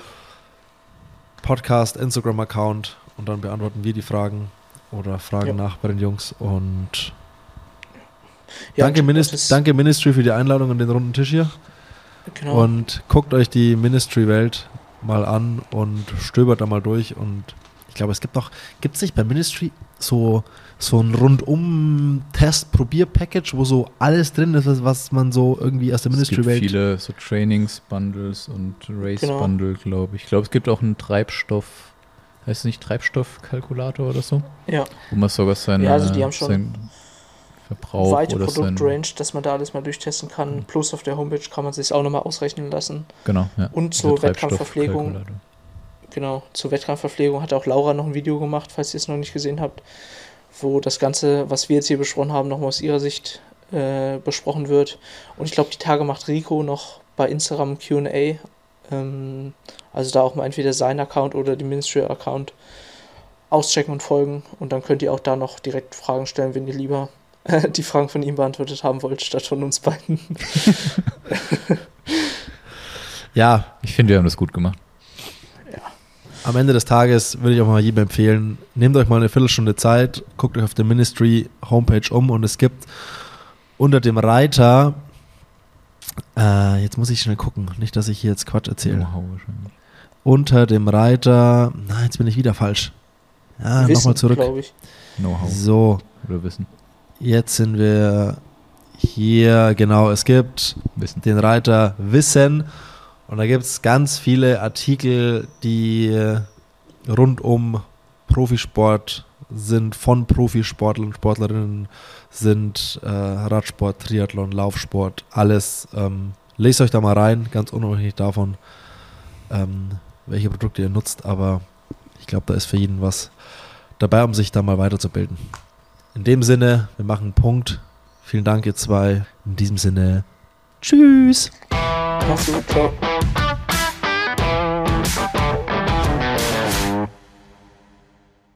Podcast Instagram Account und dann beantworten wir die Fragen oder fragen Ja. nach bei den Jungs und Ja, danke, und Minist- das ist- danke Ministry für die Einladung an den runden Tisch hier. Genau. Und guckt euch die Ministry-Welt mal an und stöbert da mal durch. Und ich glaube, es gibt noch, gibt es nicht bei Ministry so, so ein Rundum-Test-Probier-Package, wo so alles drin ist, was- was man so irgendwie aus der es gibt Ministry-Welt. viele so Trainings-Bundles und Genau. Race-Bundle, glaube ich. Ich glaube, es gibt auch einen Treibstoff, heißt es nicht Treibstoffkalkulator oder so? Ja, Wo man sogar seinen, Ja, also die haben schon seinen Verbrauch weite oder sein, Produktrange, dass man da alles mal durchtesten kann. Plus auf der Homepage kann man sich auch nochmal ausrechnen lassen. genau, ja. Und Dieser zur Wettkampfverpflegung. Treibstoffkalkulator. Genau, zur Wettkampfverpflegung hat auch Laura noch ein Video gemacht, falls ihr es noch nicht gesehen habt, wo das Ganze, was wir jetzt hier besprochen haben, nochmal aus ihrer Sicht äh, besprochen wird. Und ich glaube, die Tage macht Rico noch bei Instagram Q und A. Ähm, also da auch mal entweder sein Account oder die Ministry-Account auschecken und folgen. Und dann könnt ihr auch da noch direkt Fragen stellen, wenn ihr lieber äh, die Fragen von ihm beantwortet haben wollt, statt von uns beiden. Ja, Ich finde, wir haben das gut gemacht. am Ende des Tages würde ich auch mal jedem empfehlen, nehmt euch mal eine Viertelstunde Zeit, guckt euch auf der Ministry Homepage um und es gibt unter dem Reiter, äh, jetzt muss ich schnell gucken, nicht, dass ich hier jetzt Quatsch erzähle. Know-how wahrscheinlich. Unter dem Reiter, na, jetzt bin ich wieder falsch. Ja, Wissen, nochmal zurück. glaube ich. Know-how So, oder Wissen. jetzt sind wir hier, genau, es gibt Wissen. den Reiter Wissen und da gibt es ganz viele Artikel, die rund um Profisport sind, von Profisportlern, Sportlerinnen sind, äh, Radsport, Triathlon, Laufsport, alles. Ähm, lest euch da mal rein, ganz unabhängig davon, ähm, welche Produkte ihr nutzt, aber ich glaube, da ist für jeden was dabei, um sich da mal weiterzubilden. In dem Sinne, wir machen einen Punkt. Vielen Dank, ihr zwei. In diesem Sinne, tschüss. Mach's gut, ciao.